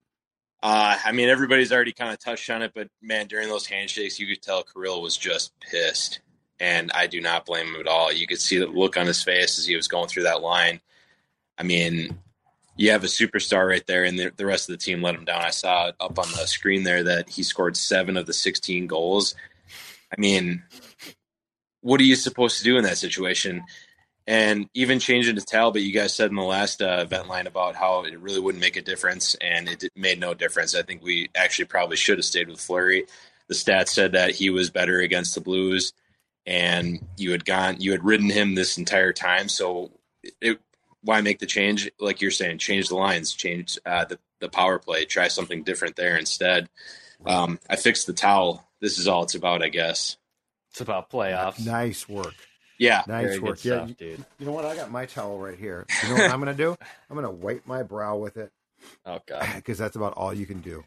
I mean, everybody's already kind of touched on it, but man, during those handshakes, you could tell Kirill was just pissed. and I do not blame him at all. You could see the look on his face as he was going through that line. I mean, you have a superstar right there, and the rest of the team let him down. I saw up on the screen there that he scored 7 of the 16 goals. I mean, what are you supposed to do in that situation? And even changing to Talbot, you guys said in the last event line about how it really wouldn't make a difference, and it made no difference. I think we actually probably should have stayed with Fleury. The stats said that he was better against the Blues, and you had ridden him this entire time. So why make the change? Like you're saying, change the lines, change the power play, try something different there instead. I fixed the towel. This is all it's about, I guess. It's about playoffs. Nice work. Yeah. Nice work. Yeah, stuff, dude. You know what? I got my towel right here. You know what I'm going to do? I'm going to wipe my brow with it. Oh, God. Because that's about all you can do.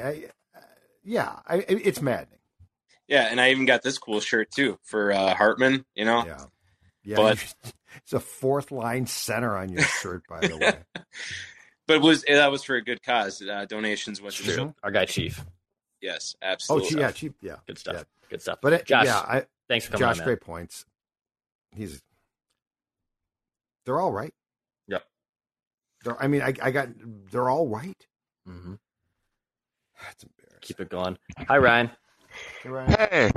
It's maddening. Yeah, and I even got this cool shirt, too, for Hartman, you know? Yeah, but it's a fourth line center on your shirt, by the way. But that was for a good cause. Donations went to the show. Our guy, Chief. Yes, absolutely. Chief. Yeah. Good stuff. Yeah. Good stuff. But Josh, thanks for coming on, great points. They're all right. Yep. They're all right. Mm-hmm. That's embarrassing. Keep it going. Hi, Ryan. Hey, Ryan. Hey.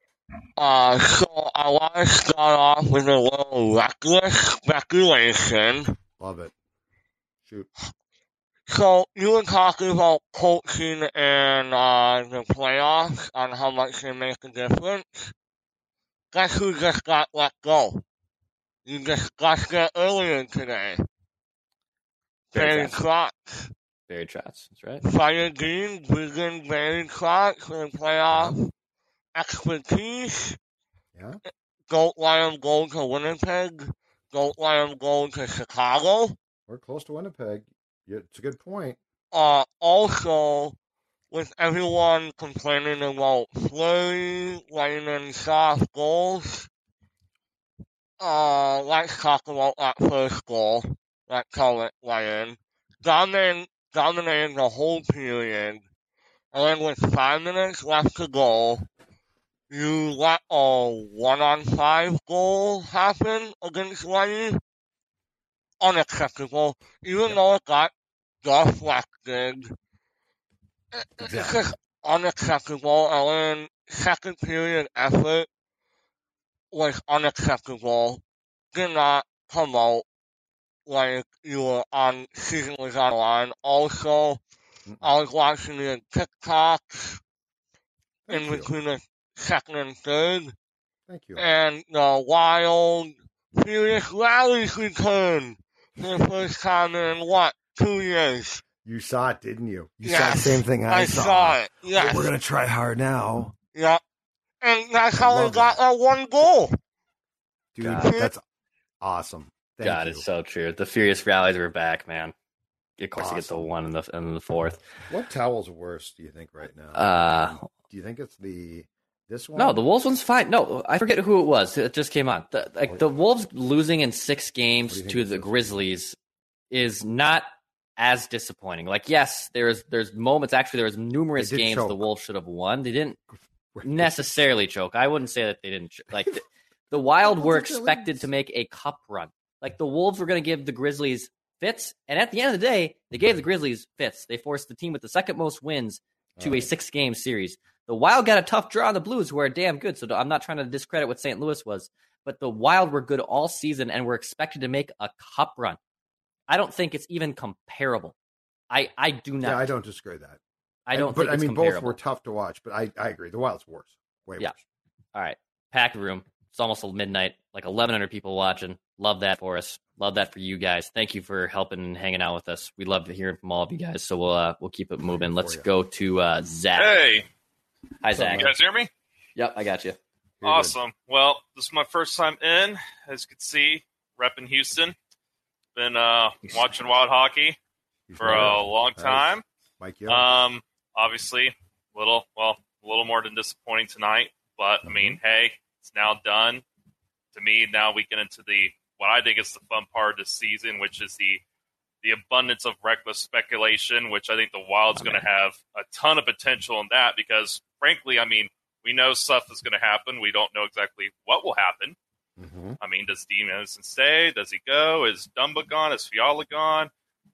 So I want to start off with a little reckless speculation. Love it. Shoot. So you were talking about coaching and the playoffs and how much they make a difference. Guess who just got let go? You discussed it earlier today. Barry Trotz. Barry Trotz, that's right. Fire Dean, bring Barry Trotz for the playoff expertise. Yeah. Don't let him go to Winnipeg. Don't let him go to Chicago. We're close to Winnipeg. Yeah, it's a good point. Also, with everyone complaining about Fleury letting in soft goals, let's talk about that first goal that Cullet let in. Dominated the whole period, and then with 5 minutes left to go, you let a 1-on-5 goal happen against Letty. Unacceptable. Even though it got deflected, it's just unacceptable. And then second period effort was unacceptable. Did not come out like you were on, season was on the line. Also, I was watching the TikToks in between the second and third. Thank you. And the Wild Furious Rallies returned for the first time in 2 years? You saw it, didn't you? You Yes, saw the same thing I saw it. Yes. We're going to try hard now. Yeah. And that's how we got that one goal. Dude, God. that's awesome. Thank you. It's so true. The Furious Rallies are back, man. Of course, you get the one and the fourth. What towel's worse, do you think, right now? Do you think it's this one? No, the Wolves one's fine. No, I forget who it was. It just came on. The Wolves losing in 6 games to the Grizzlies is not as disappointing. Like, yes, there's moments. Actually, there was numerous games the Wolves should have won. They didn't necessarily choke. I wouldn't say that they didn't. Like, the Wild were expected to make a cup run. Like, the Wolves were going to give the Grizzlies fits, and at the end of the day, they gave the Grizzlies fits. They forced the team with the second most wins to a 6-game series. The Wild got a tough draw on the Blues, who are damn good, so I'm not trying to discredit what St. Louis was, but the Wild were good all season and were expected to make a cup run. I don't think it's even comparable. I do not. Yeah, I don't disagree with that. I don't think it's comparable. Both were tough to watch, but I agree. The Wild's worse. Way worse. All right. Packed room. It's almost midnight, like 1,100 people watching. Love that for us. Love that for you guys. Thank you for helping and hanging out with us. We love hearing from all of you guys, so we'll keep it moving. Let's go to Zach. Hey. Hi, Zach. You guys hear me? Yep, I got you. Awesome. Well, this is my first time in, as you can see, repping Houston. Been watching Wild hockey for a long time. Mike Young. Obviously, a little more than disappointing tonight, but I mean, hey, it's now done. To me, now we get into what I think is the fun part of this season, which is the abundance of reckless speculation, which I think the Wild's going to have a ton of potential in that because, frankly, I mean, We know stuff is going to happen. We don't know exactly what will happen. Mm-hmm. I mean, does Dean Anderson stay? Does he go? Is Dumba gone? Is Fiala gone?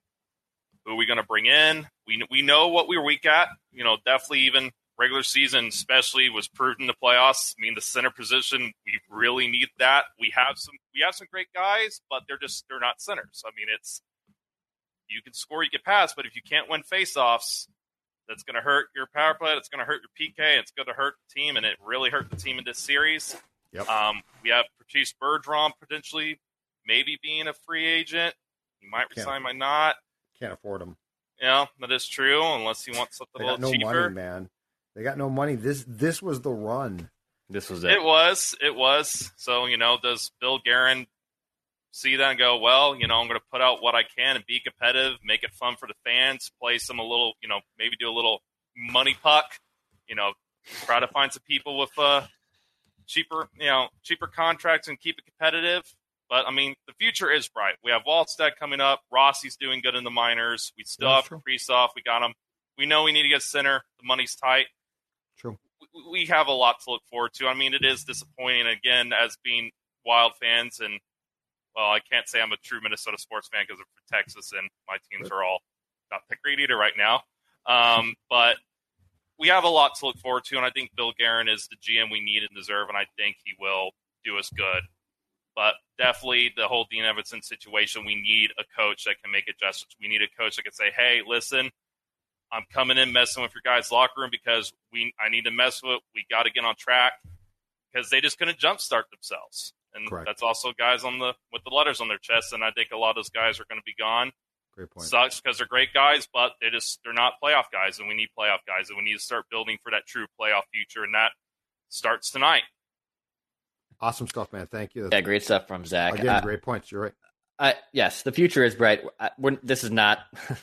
Who are we going to bring in? We know what we were weak at. Definitely even regular season especially was proved in the playoffs. I mean, the center position, we really need that. We have some great guys, but they're not centers. I mean, it's you can score, you can pass, but if you can't win faceoffs, that's going to hurt your power play. It's going to hurt your PK. It's going to hurt the team, and it really hurt the team in this series. Yep. We have Patrice Bergeron potentially maybe being a free agent. He might resign, might not. Can't afford him. Yeah, that is true, unless he wants something a little cheaper. Money, man. They got no money. This was the run. This was it. It was. So, does Bill Guerin see that and go, well, I'm going to put out what I can and be competitive, make it fun for the fans, play some a little, maybe do a little money puck, try to find some people with cheaper contracts and keep it competitive. But, I mean, the future is bright. We have Wallstead coming up. Rossi's doing good in the minors. We still have Kaprizov. We got him. We know we need to get center. The money's tight. True. We have a lot to look forward to. I mean, it is disappointing, again, as being Wild fans. And, well, I can't say I'm a true Minnesota sports fan because of Texas, and my teams are all not pick great either right now. But we have a lot to look forward to, and I think Bill Guerin is the GM we need and deserve, and I think he will do us good. But definitely the whole Dean Evason situation, we need a coach that can make adjustments. We need a coach that can say, hey, listen, I'm coming in messing with your guys' locker room because I need to mess with it. We got to get on track because they just couldn't jumpstart themselves. And Correct. That's also guys with the letters on their chest, and I think a lot of those guys are going to be gone. Great point. Sucks because they're great guys, but they're not playoff guys, and we need playoff guys, and we need to start building for that true playoff future, and that starts tonight. Awesome stuff, man. Thank you. Yeah, great stuff from Zach. Again, great points. You're right. Yes, the future is bright. This is not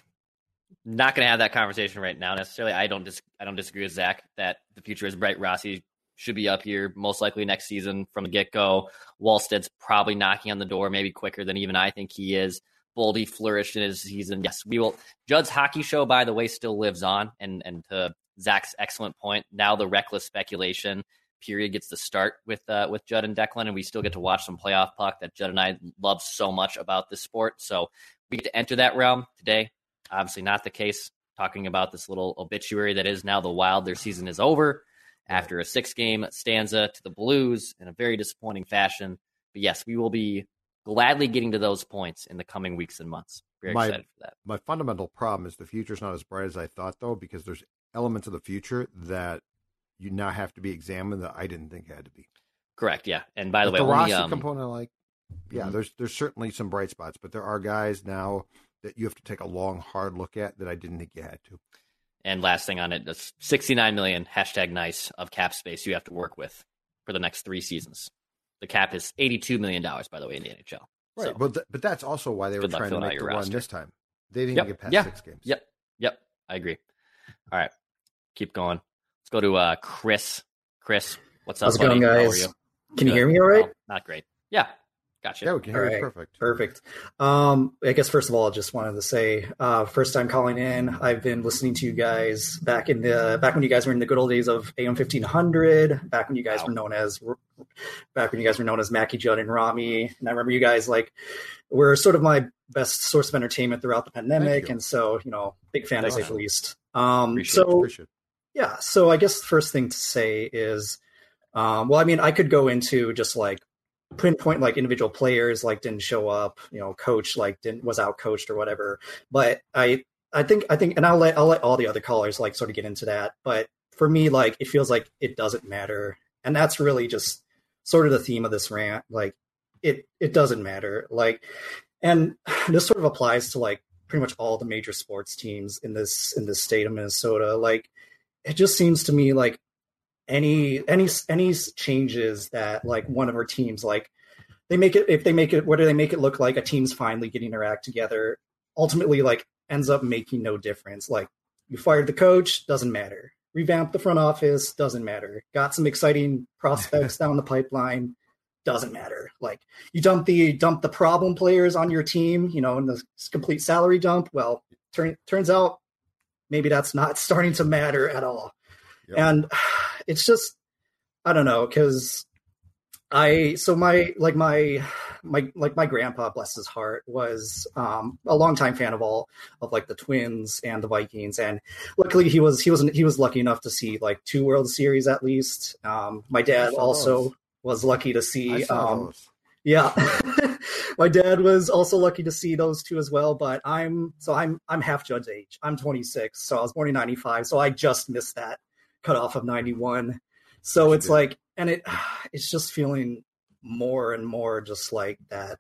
going to have that conversation right now necessarily. I don't disagree with Zach that the future is bright. Rossi should be up here most likely next season from the get-go. Wallstead's probably knocking on the door maybe quicker than even I think he is. Boldy flourished in his season. Yes, we will. Judd's hockey show, by the way, still lives on. And to Zach's excellent point, now the reckless speculation period gets to start with Judd and Declan, and we still get to watch some playoff puck that Judd and I love so much about this sport. So we get to enter that realm today. Obviously not the case. Talking about this little obituary that is now the Wild. Their season is over after a 6-game stanza to the Blues in a very disappointing fashion. But yes, we will be gladly getting to those points in the coming weeks and months. Very excited for that. My fundamental problem is the future's not as bright as I thought, though, because there's elements of the future that you now have to be examined that I didn't think had to be. Correct, yeah. And by the way, the Rossi component, there's certainly some bright spots, but there are guys now that you have to take a long, hard look at that I didn't think you had to. And last thing on it, that's $69 million, #nice, of cap space you have to work with for the next 3 seasons. The cap is $82 million, by the way, in the NHL. Right, so, but that's also why they were trying to make the run this time. They didn't get past 6 games. Yep, I agree. All right, keep going. Let's go to Chris. Chris, what's up, How's it going, guys? How are you? Can you hear me all right? Oh, not great. Yeah, gotcha. Yeah, we can hear you. Perfect. I guess, first of all, I just wanted to say, first time calling in. I've been listening to you guys back when you guys were in the good old days of AM 1500, back when you guys were known as Mackie, Judd, and Rami. And I remember you guys were sort of my best source of entertainment throughout the pandemic. And so, big fan to say the least. Appreciate it. Yeah. So I guess the first thing to say is, I could go into just pinpoint individual players didn't show up, coach was out coached or whatever. But I think, and I'll let all the other callers sort of get into that. But for me, it feels like it doesn't matter, and that's really just sort of the theme of this rant. It doesn't matter. And this sort of applies to pretty much all the major sports teams in this state of Minnesota. It just seems to me any changes that one of our teams what do they make it look like a team's finally getting their act together, ultimately ends up making no difference. You fired the coach, doesn't matter. Revamped the front office, doesn't matter. Got some exciting prospects down the pipeline, doesn't matter. You dump the problem players on your team, in the complete salary dump. Well, turns out maybe that's not starting to matter at all. Yep. And it's just, I don't know, because my grandpa, bless his heart, was a longtime fan of like the Twins and the Vikings, and luckily he was lucky enough to see like 2 World Series at least. My dad also was lucky to see. Yeah, my dad was also lucky to see those 2 as well. But I'm half Judd's age. I'm 26, so I was born in '95, so I just missed that cutoff of '91. So it's like, and it's just feeling more and more just like that.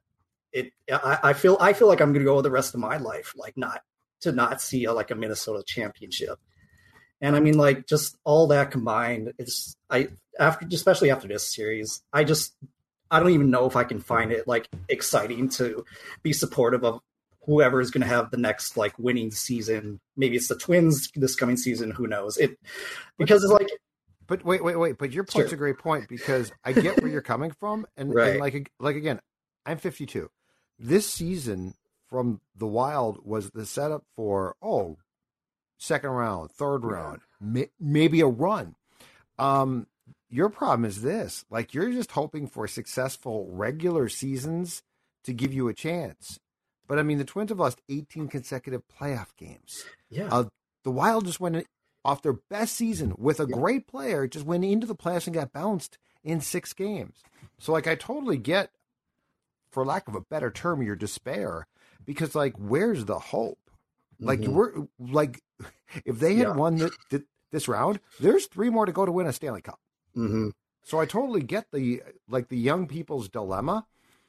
I feel like I'm going to go the rest of my life, like not see a Minnesota championship. And I mean, like, just all that combined, especially after this series, I don't even know if I can find it like exciting to be supportive of whoever is going to have the next like winning season. Maybe it's the Twins this coming season. Who knows it? Because it's like, but wait. But your point's a great point, because I get where you're coming from. And, right. and like again, I'm 52. This season from the Wild was the setup for, second round, third round, maybe a run. Your problem is this, like, you're just hoping for successful regular seasons to give you a chance. But I mean, the Twins have lost 18 consecutive playoff games. Yeah. The Wild just went off their best season with a great player, just went into the playoffs and got bounced in 6 games. So like, I totally get, for lack of a better term, your despair, because like, where's the hope? Like, we're like, if they had won this round, there's 3 more to go to win a Stanley Cup. Mm-hmm. So I totally get the young people's dilemma.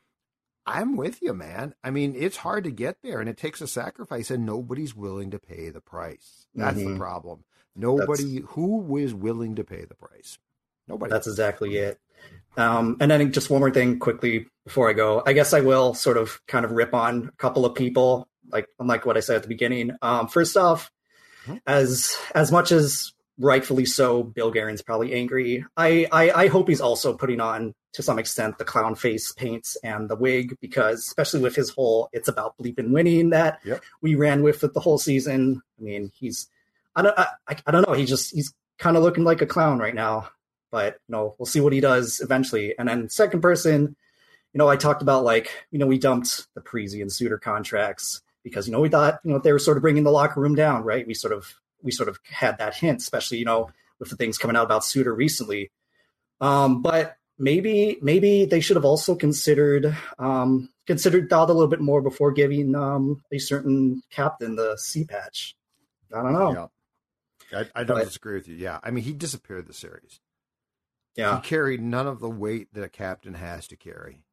I'm with you, man. I mean, it's hard to get there, and it takes a sacrifice, and nobody's willing to pay the price. That's the problem. Nobody who is willing to pay the price. Nobody. That's exactly it. And then just one more thing quickly before I go. I guess I will sort of kind of rip on a couple of people, like unlike what I said at the beginning. First off, as much as rightfully so, Bill Guerin's probably angry. I hope he's also putting on, to some extent, the clown face paints and the wig, because especially with his whole "it's about bleeping winning" that we ran with it the whole season. I mean, I don't know. He's kind of looking like a clown right now, but we'll see what he does eventually. And then second person, I talked about we dumped the Parise and Suter contracts because, we thought, they were sort of bringing the locker room down, right? We sort of had that hint, especially, with the things coming out about Suter recently. But maybe they should have also considered thought a little bit more before giving a certain captain the C patch. I don't know. Yeah. I don't disagree with you. Yeah. I mean, he disappeared the series. Yeah. He carried none of the weight that a captain has to carry.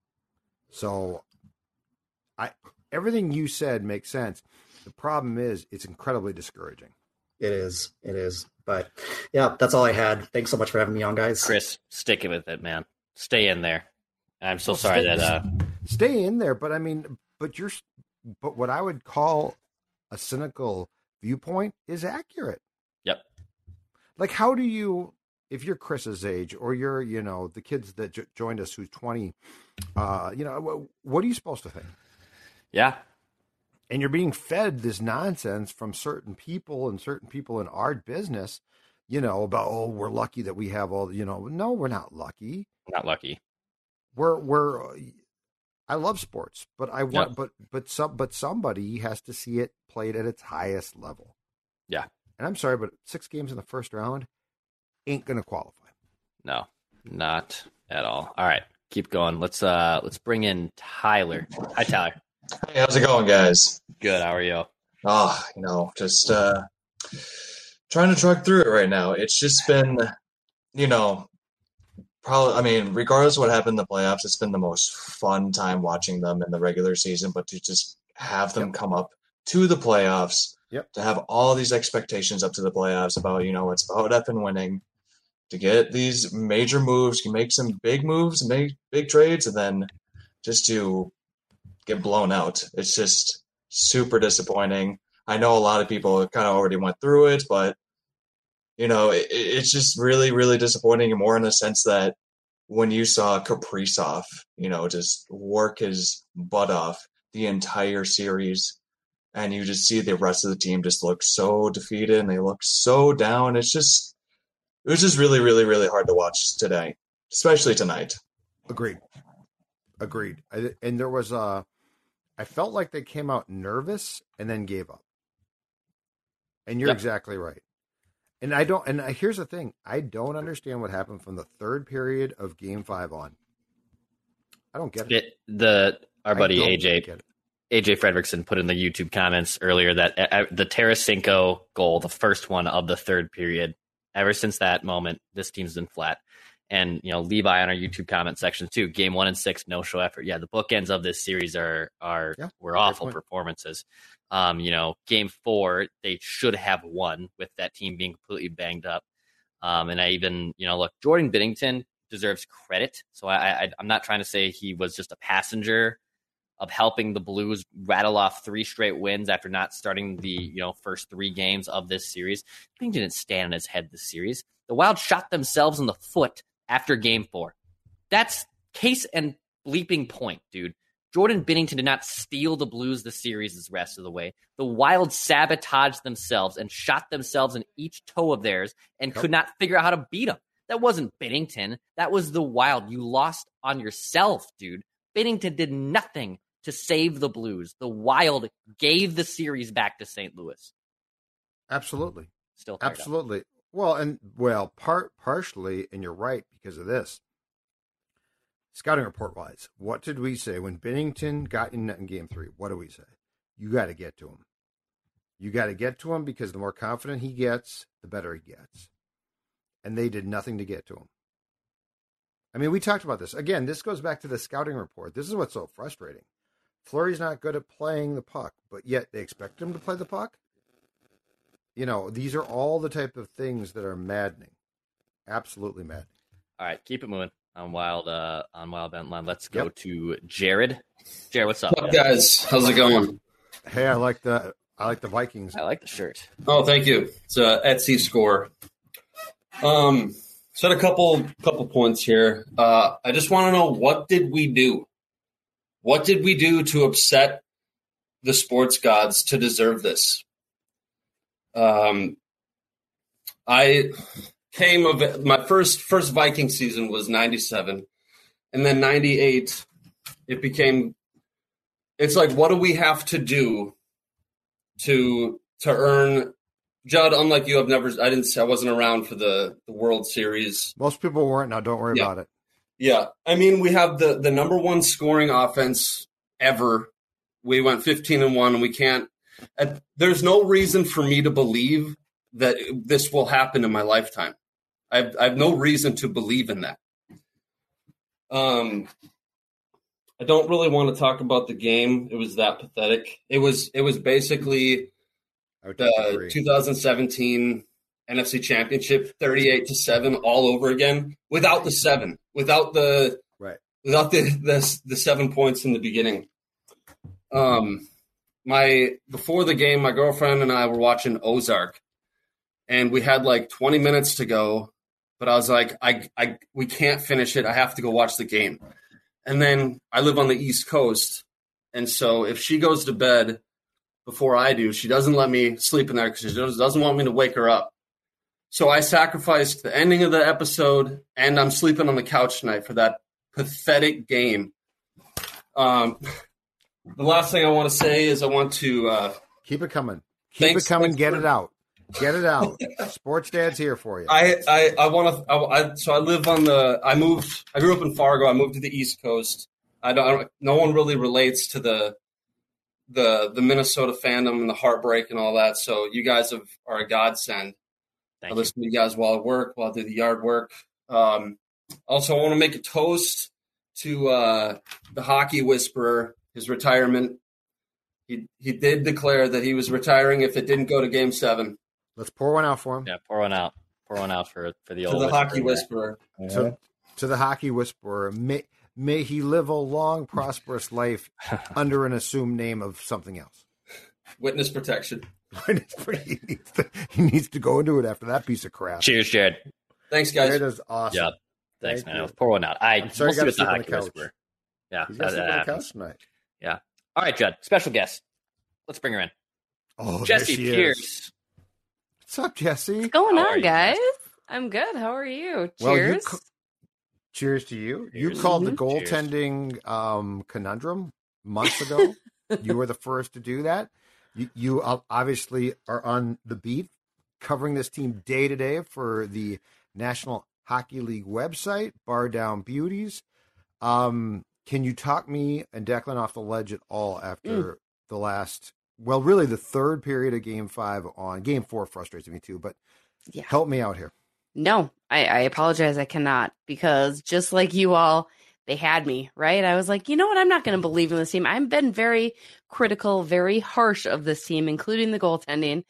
So everything you said makes sense. The problem is it's incredibly discouraging. It is. But yeah, that's all I had. Thanks so much for having me on, guys. Chris, stick with it, man. Stay in there. I'm so sorry stay in there. But I mean, but what I would call a cynical viewpoint is accurate. Yep. Like, how do you, if you're Chris's age, or you're, the kids that joined us who's 20, what are you supposed to think? Yeah. And you're being fed this nonsense from certain people in our business, about, we're lucky that we have all, no, we're not lucky. Not lucky. I love sports, but I want, but somebody has to see it played at its highest level. Yeah. And I'm sorry, but 6 games in the first round ain't going to qualify. No, not at all. All right, keep going. Let's bring in Tyler. Hi, Tyler. Hey, how's it going, guys? Good. How are you? Just trying to truck through it right now. It's just been, regardless of what happened in the playoffs, it's been the most fun time watching them in the regular season, but to just have them come up to the playoffs, to have all these expectations up to the playoffs about, it's about effing winning, to get these major moves, you make some big moves, make big trades, and then just to get blown out. It's just super disappointing. I know a lot of people kind of already went through it, but it's just really, really disappointing, and more in the sense that when you saw Kaprizov, just work his butt off the entire series, and you just see the rest of the team just look so defeated and they look so down. It it was just really, really, really hard to watch today, especially tonight. Agreed. And there was I felt like they came out nervous and then gave up. And you're exactly right. And here's the thing. I don't understand what happened from the third period of Game 5 on. I don't get it. Our buddy AJ Fredrickson put in the YouTube comments earlier that the Tarasenko goal, the first one of the third period, ever since that moment, this team's been flat. And, Levi on our YouTube comment section too, Game 1 and 6, no show effort. Yeah, the bookends of this series were awful performances. Game 4, they should have won with that team being completely banged up. And I even, look, Jordan Binnington deserves credit. So I'm not trying to say he was just a passenger of helping the Blues rattle off 3 straight wins after not starting the, first 3 games of this series. Binnington didn't stand on his head this series. The Wild shot themselves in the foot after Game 4. That's case and bleeping point, dude. Jordan Binnington did not steal the Blues the series the rest of the way. The Wild sabotaged themselves and shot themselves in each toe of theirs and could not figure out how to beat them. That wasn't Binnington. That was the Wild. You lost on yourself, dude. Binnington did nothing to save the Blues. The Wild gave the series back to St. Louis. Absolutely. Still absolutely. Partially, and you're right because of this. Scouting report-wise, what did we say when Binnington got in Game 3? What do we say? You got to get to him. You got to get to him because the more confident he gets, the better he gets. And they did nothing to get to him. I mean, we talked about this. Again, this goes back to the scouting report. This is what's so frustrating. Fleury's not good at playing the puck, but yet they expect him to play the puck? These are all the type of things that are maddening. Absolutely maddening. All right, keep it moving on Wild Bent Line. Let's go to Jared. Jared, what's up? What's up, guys? How's it going? Hey, I like the Vikings. I like the shirt. Oh, thank you. It's a Etsy score. So I had a couple points here. I just want to know, what did we do? What did we do to upset the sports gods to deserve this? I came of my first Viking season was 97, and then 98. It's like, what do we have to do to earn? Judd, unlike you, I wasn't around for the World Series. Most people weren't. Now, don't worry about it. Yeah, I mean, we have the number one scoring offense ever. We went 15-1, and we can't. There's no reason for me to believe that this will happen in my lifetime. I have no reason to believe in that. I don't really want to talk about the game. It was that pathetic. It was basically the 2017 NFC Championship, 38-7 all over again, without the 7, without the 7 points in the beginning. Before the game, my girlfriend and I were watching Ozark, and we had like 20 minutes to go, but I was like, we can't finish it. I have to go watch the game. And then I live on the East Coast, and so if she goes to bed before I do, she doesn't let me sleep in there because she doesn't want me to wake her up. So I sacrificed the ending of the episode, and I'm sleeping on the couch tonight for that pathetic game. The last thing I want to say is I want to keep it coming. Keep it coming. Get it out. Get it out. Sports Dad's here for you. So I live on I grew up in Fargo. I moved to the East Coast. No one really relates to the Minnesota fandom and the heartbreak and all that. So you guys are a godsend. I listen to you guys while I work, while I do the yard work. Also, I want to make a toast to the Hockey Whisperer, his retirement. He did declare that he was retiring if it didn't go to Game 7. Let's pour one out for him. Yeah, pour one out. Pour one out for the old Hockey Whisperer. To the Hockey Whisperer. May he live a long, prosperous life under an assumed name of something else. Witness protection. He needs to go into it after that piece of crap. Cheers, Jared. Thanks, guys. Jared is awesome. Yep. Thanks, man. Let's pour one out. I'm sorry, we'll you see got what to the sleep on the Hockey couch. Whisperer. Yeah, He's got to sleep on the couch tonight. Yeah. All right, Judd. Special guest. Let's bring her in. Oh, Jesse Pierce. What's up, Jesse? What's going on, guys? I'm good. How are you? Well, Cheers. Cheers to you. You called the goaltending conundrum months ago. You were the first to do that. You obviously are on the beat, covering this team day to day for the National Hockey League website, Bar Down Beauties. Can you talk me and Declan off the ledge at all after the last, well, really the third period of Game 5 on? Game 4 frustrates me too, but help me out here. No, I apologize. I cannot, because just like you all, they had me, right? I was like, you know what? I'm not going to believe in this team. I've been very critical, very harsh of this team, including the goaltending.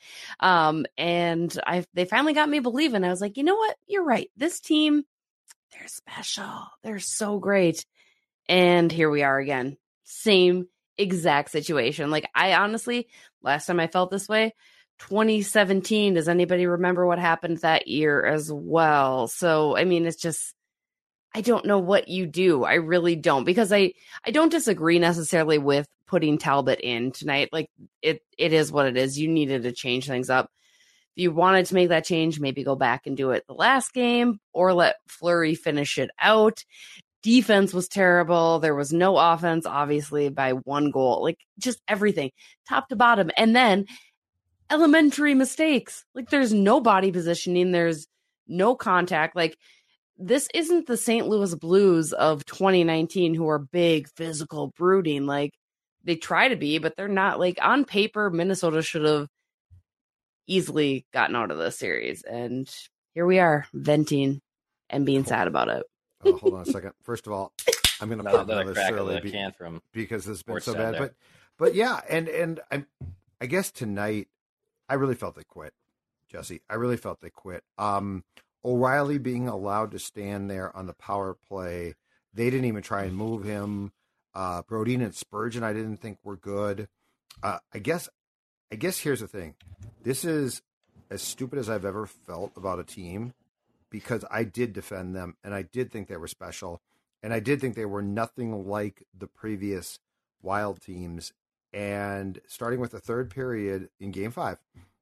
And they finally got me believing. I was like, you know what? You're right. This team, they're special. They're so great. And here we are again. Same exact situation. Like, I honestly, last time I felt this way, 2017. Does anybody remember what happened that year as well? So, I mean, it's just, I don't know what you do. I really don't, because I don't disagree necessarily with putting Talbot in tonight. Like, it is what it is. You needed to change things up. If you wanted to make that change, maybe go back and do it the last game, or let Fleury finish it out. Defense was terrible. There was no offense, obviously, by one goal. Like, just everything, top to bottom. And then elementary mistakes. Like, there's no body positioning. There's no contact. Like, this isn't the St. Louis Blues of 2019, who are big, physical, brooding. Like, they try to be, but they're not. Like, on paper, Minnesota should have easily gotten out of this series. And here we are, venting and being sad about it. Hold on a second. First of all, I'm going to pop another Shirley because this has been so bad. But yeah, and I guess tonight, I really felt they quit, Jesse. I really felt they quit. O'Reilly being allowed to stand there on the power play. They didn't even try and move him. Brodin and Spurgeon, I didn't think were good. I guess here's the thing. This is as stupid as I've ever felt about a team, because I did defend them, and I did think they were special, and I did think they were nothing like the previous Wild teams. And starting with the third period in Game 5,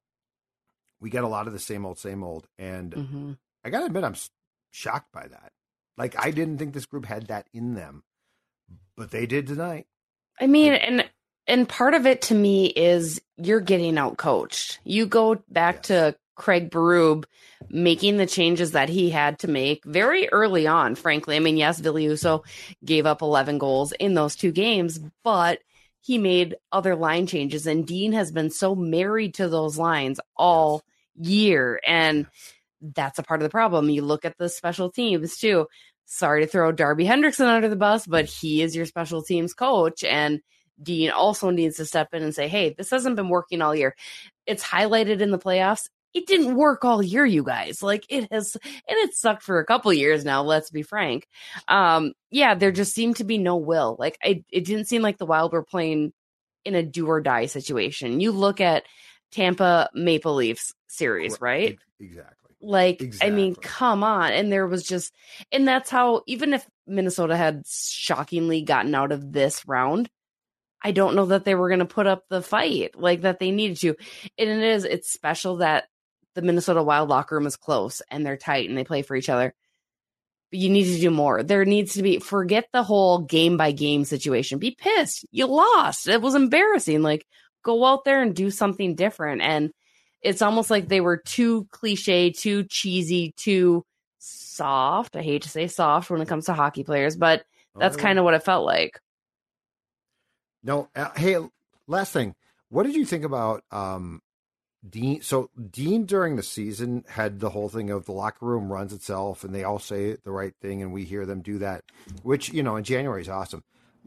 we get a lot of the same old. And I got to admit, I'm shocked by that. Like, I didn't think this group had that in them, but they did tonight. I mean, and part of it to me is you're getting out coached. You go back to Craig Berube making the changes that he had to make very early on, frankly. I mean, yes, Villiuso gave up 11 goals in those two games, but he made other line changes, and Dean has been so married to those lines all year. And that's a part of the problem. You look at the special teams too. Sorry to throw Darby Hendrickson under the bus, but he is your special teams coach. And Dean also needs to step in and say, hey, this hasn't been working all year. It's highlighted in the playoffs. It didn't work all year, you guys. Like, it has, and it sucked for a couple years now, let's be frank. There just seemed to be no will. Like, it didn't seem like the Wild were playing in a do or die situation. You look at Tampa Maple Leafs series, right? Exactly. Like, I mean, come on. And there was just, and that's how, even if Minnesota had shockingly gotten out of this round, I don't know that they were going to put up the fight like that they needed to. And it's special that the Minnesota Wild locker room is close and they're tight and they play for each other. But you need to do more. There needs to be, forget the whole game by game situation. Be pissed. You lost. It was embarrassing. Like, go out there and do something different. And it's almost like they were too cliche, too cheesy, too soft. I hate to say soft when it comes to hockey players, but that's kind of what it felt like. No, hey, last thing. What did you think about Dean? So Dean during the season had the whole thing of the locker room runs itself and they all say the right thing and we hear them do that, which, in January is awesome.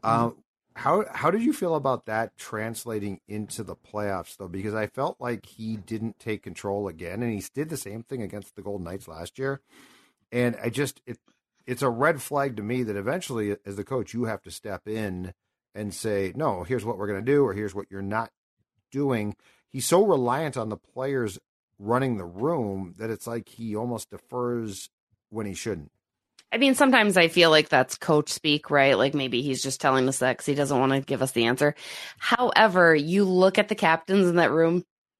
How did you feel about that translating into the playoffs, though? Because I felt like he didn't take control again, and he did the same thing against the Golden Knights last year. And it's a red flag to me that eventually, as the coach, you have to step in and say, no, here's what we're going to do, or here's what you're not doing. He's so reliant on the players running the room that it's like he almost defers when he shouldn't. I mean, sometimes I feel like that's coach speak, right? Like maybe he's just telling us that because he doesn't want to give us the answer. However, you look at the captains in that room,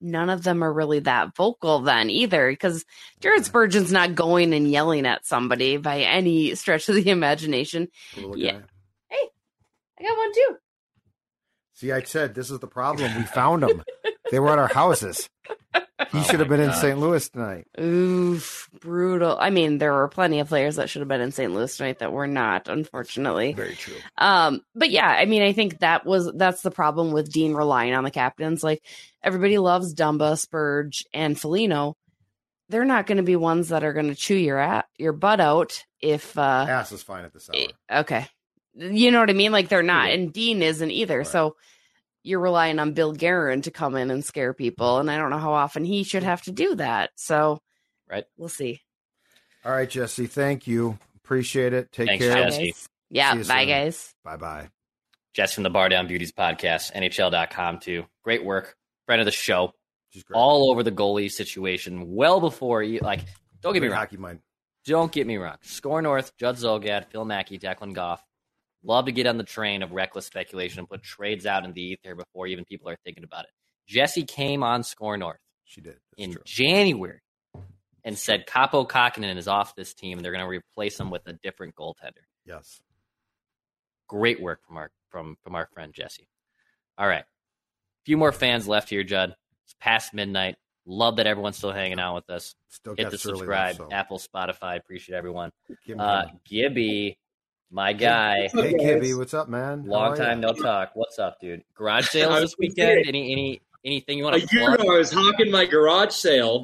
none of them are really that vocal then either, because Jared Spurgeon's not going and yelling at somebody by any stretch of the imagination. Yeah. Hey, I got one too. See, I said this is the problem. We found them. They were at our houses. He should have been in St. Louis tonight. Oof, brutal. I mean, there were plenty of players that should have been in St. Louis tonight that were not, unfortunately. Very true. But yeah, I mean, I think that's the problem with Dean relying on the captains. Like, everybody loves Dumba, Spurge, and Foligno. They're not going to be ones that are going to chew your butt out if ass is fine at this hour. Okay, you know what I mean? Like, they're not, and Dean isn't either. Right. So you're relying on Bill Guerin to come in and scare people, and I don't know how often he should have to do that. So, right, we'll see. All right, Jesse, thank you. Appreciate it. Thanks, care. Jesse. Yeah, bye, guys. Bye-bye. Jess from the Bar Down Beauties podcast, NHL.com too. Great work. Friend of the show. All over the goalie situation well before you, like, don't get me wrong. Hockey mind. Don't get me wrong. Score North, Judd Zulgad, Phil Mackey, Declan Goff. Love to get on the train of reckless speculation and put trades out in the ether before even people are thinking about it. Jesse came on Score North. She did. In January and said Capo Kakinen is off this team and they're going to replace him with a different goaltender. Yes. Great work from our friend Jesse. All right. A few more fans left here, Judd. It's past midnight. Love that everyone's still hanging out with us. Still hit the subscribe. Though, so. Apple, Spotify. Appreciate everyone. Gibby. My guy. Hey, Gibby, what's up, man? Long time no talk. What's up, dude? Garage sales this weekend? Anything you want to plug? A year ago, I was hawking my garage sale,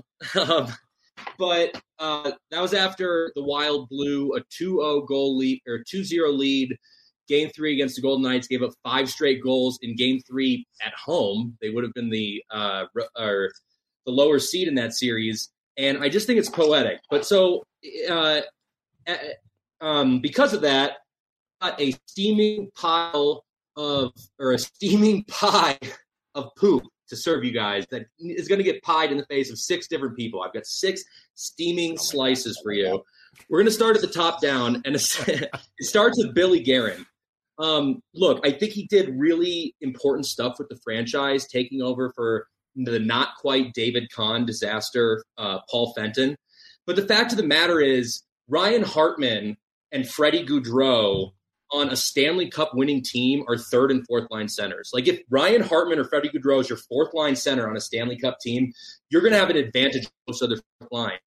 but that was after the Wild blew a 2-0 goal lead or 2-0 lead. Game 3 against the Golden Knights, gave up 5 straight goals in Game 3 at home. They would have been the lower seed in that series, and I just think it's poetic. But so. Because of that, a steaming pie of poop to serve you guys that is going to get pied in the face of 6 different people. I've got 6 steaming slices for you. We're going to start at the top down, and it starts with Billy Guerin. Look, I think he did really important stuff with the franchise, taking over for the not quite David Kahn disaster, Paul Fenton. But the fact of the matter is, Ryan Hartman and Freddie Gaudreau on a Stanley Cup winning team are 3rd and 4th line centers. Like, if Ryan Hartman or Freddie Gaudreau is your 4th line center on a Stanley Cup team, you're going to have an advantage over most other 4th line.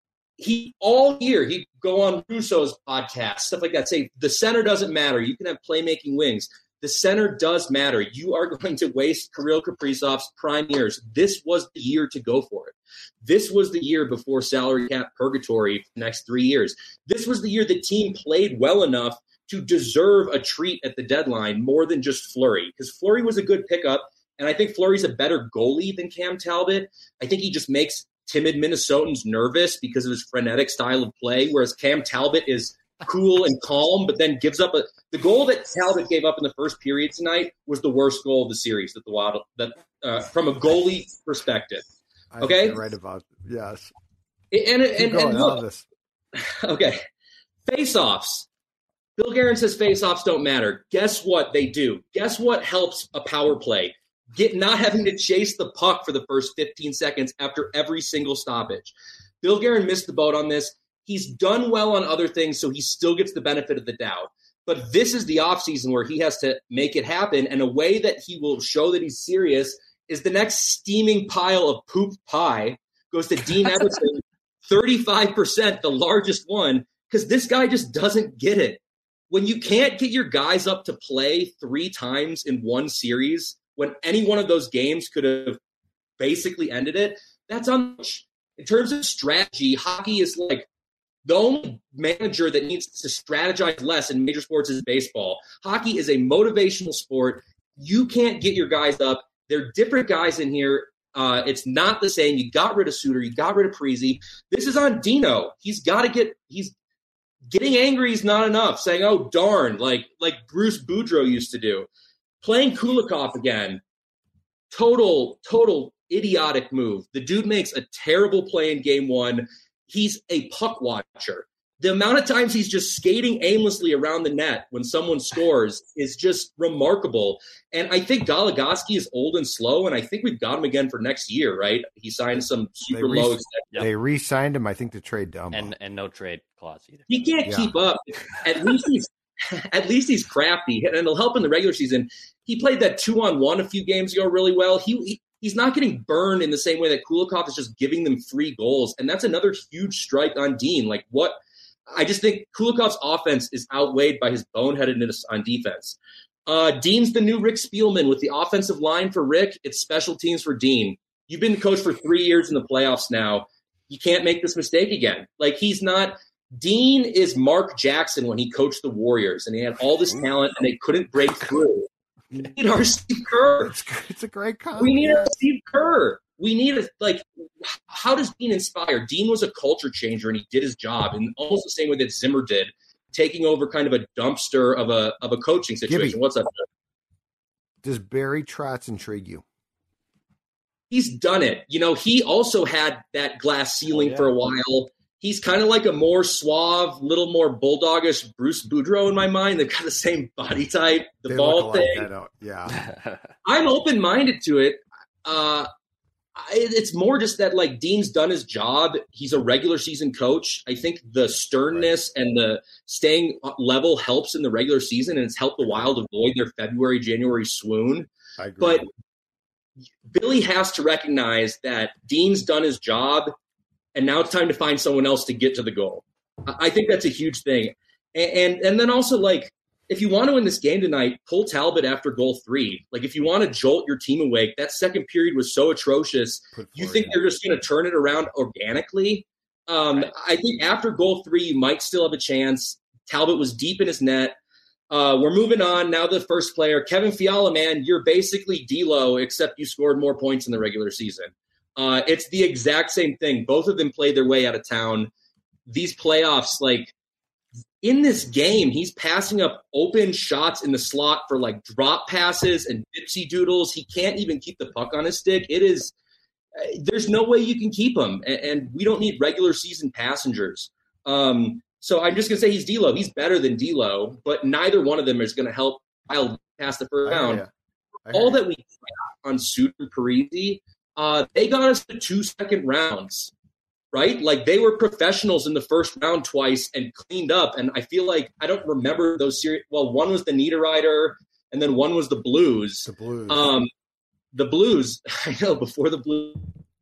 All year, he'd go on Russo's podcast, stuff like that, say the center doesn't matter. You can have playmaking wings. The center does matter. You are going to waste Kirill Kaprizov's prime years. This was the year to go for it. This was the year before salary cap purgatory for the next 3 years. This was the year the team played well enough to deserve a treat at the deadline more than just Fleury, because Fleury was a good pickup, and I think Fleury's a better goalie than Cam Talbot. I think he just makes timid Minnesotans nervous because of his frenetic style of play, whereas Cam Talbot is cool and calm, but then gives up the goal that Talbot gave up in the first period tonight was the worst goal of the series that the Wild from a goalie perspective. Okay, right about yes, and look, okay, face-offs. Bill Guerin says face-offs don't matter. Guess what they do? Guess what helps a power play? Not having to chase the puck for the first 15 seconds after every single stoppage. Bill Guerin missed the boat on this. He's done well on other things, so he still gets the benefit of the doubt. But this is the offseason where he has to make it happen, and a way that he will show that he's serious is the next steaming pile of poop pie goes to Dean Evason, 35%, the largest one, because this guy just doesn't get it. When you can't get your guys up to play 3 times in one series, when any one of those games could have basically ended it, that's on. In terms of strategy, hockey is like the only manager that needs to strategize less in major sports is baseball. Hockey is a motivational sport. You can't get your guys up. There are different guys in here. It's not the same. You got rid of Suter. You got rid of Parise. This is on Dino. He's getting angry is not enough. Saying, oh, darn, like Bruce Boudreau used to do. Playing Kulikov again. Total idiotic move. The dude makes a terrible play in game 1. He's a puck watcher. The amount of times he's just skating aimlessly around the net when someone scores is just remarkable. And I think Goligoski is old and slow, and I think we've got him again for next year, right? He signed some super low extension. They re-signed him, I think, to trade Dumbo. And no trade clause either. He can't keep up. At least he's crafty, and it'll help in the regular season. He played that 2-on-1 a few games ago really well. He's not getting burned in the same way that Kulikov is just giving them free goals, and that's another huge strike on Dean. Like what? I just think Kulikov's offense is outweighed by his boneheadedness on defense. Dean's the new Rick Spielman with the offensive line for Rick. It's special teams for Dean. You've been coach for 3 years in the playoffs now. You can't make this mistake again. Like he's not. Dean is Mark Jackson when he coached the Warriors, and he had all this talent, and they couldn't break through. We need our Steve Kerr. It's a great comment. We need a Steve Kerr. We need how does Dean inspire? Dean was a culture changer, and he did his job in almost the same way that Zimmer did, taking over kind of a dumpster of a coaching situation. Gibby, what's up? Does Barry Trotz intrigue you? He's done it. He also had that glass ceiling for a while. He's kind of like a more suave, little more bulldogish Bruce Boudreau in my mind. They've got the same body type, the ball thing. Yeah. I'm open-minded to it. It's more just that, like, Dean's done his job. He's a regular season coach. I think the sternness and the staying level helps in the regular season, and it's helped the Wild avoid their February, January swoon. I agree. But Billy has to recognize that Dean's done his job, and now it's time to find someone else to get to the goal. I think that's a huge thing. And then also, like, if you want to win this game tonight, pull Talbot after goal 3. Like, if you want to jolt your team awake, that second period was so atrocious. You think they're just going to turn it around organically? I think after goal 3, you might still have a chance. Talbot was deep in his net. We're moving on. Now the first player, Kevin Fiala, man, you're basically D'Lo, except you scored more points in the regular season. It's the exact same thing. Both of them played their way out of town. These playoffs, like, in this game, he's passing up open shots in the slot for, like, drop passes and dipsy doodles. He can't even keep the puck on his stick. There's no way you can keep him, and we don't need regular season passengers. So I'm just going to say he's D'Lo. He's better than D'Lo, but neither one of them is going to help Wild pass the first round. All that we got on Suter and Parisi, they got us to 2 second rounds. Right? Like, they were professionals in the first round twice and cleaned up. And I feel like I don't remember those series. Well, one was the Niederreiter, and then one was the Blues. The Blues, I know, before the Blues.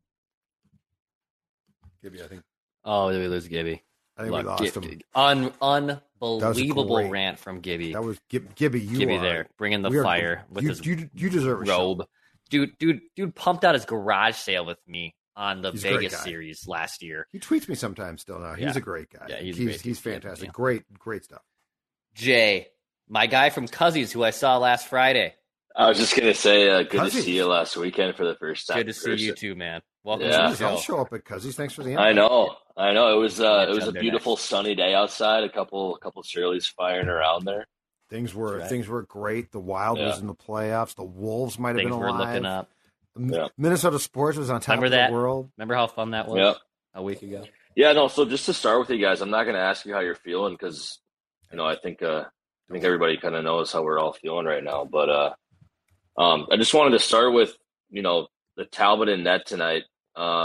Gibby, I think. Oh, did we lose Gibby? I think we lost him. Unbelievable rant from Gibby. That was Gibby. Gibby there, bringing the fire with his you deserve a robe. Dude pumped out his garage sale with me on the He's Vegas series last year. He tweets me sometimes still now. He's a great guy. Yeah, he's fantastic. Yeah. Great stuff. Jay, my guy from Cuzzies, who I saw last Friday. I was just going to say, good to see you last weekend for the first time. Good to see you too, man. Welcome to the show. I'll show up at Cuzzies. Thanks for the invite. I know. It was a beautiful sunny day outside. A couple Shirleys firing around there. Things were great. The Wild was in the playoffs. The Wolves might have been alive. Were looking up. Minnesota Sports was on top of the world. Remember how fun that was a week ago? Yeah, no. So just to start with you guys, I'm not going to ask you how you're feeling because, I think everybody kind of knows how we're all feeling right now. But I just wanted to start with, the Talbot in net tonight. How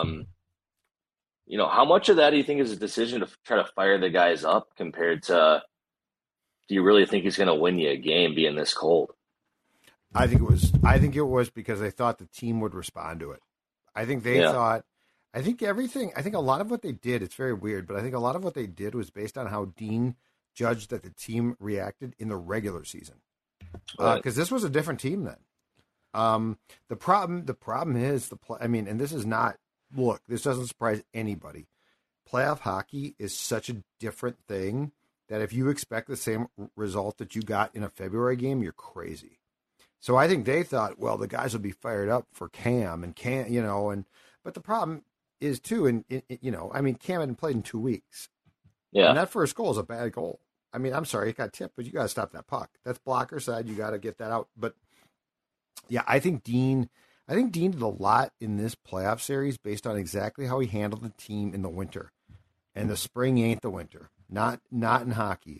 much of that do you think is a decision to try to fire the guys up compared to, do you really think he's going to win you a game being this cold? I think it was because they thought the team would respond to it. I think they thought. I think a lot of what they did. It's very weird, but I think a lot of what they did was based on how Dean judged that the team reacted in the regular season. Because this was a different team then. The problem is and this is not. Look, this doesn't surprise anybody. Playoff hockey is such a different thing that if you expect the same result that you got in a February game, you're crazy. So I think they thought, well, the guys will be fired up for Cam and but the problem is too, Cam hadn't played in 2 weeks. Yeah. And that first goal is a bad goal. I mean, I'm sorry, it got tipped, but you got to stop that puck. That's blocker side. You got to get that out. But yeah, I think Dean did a lot in this playoff series based on exactly how he handled the team in the winter. And the spring ain't the winter. not in hockey.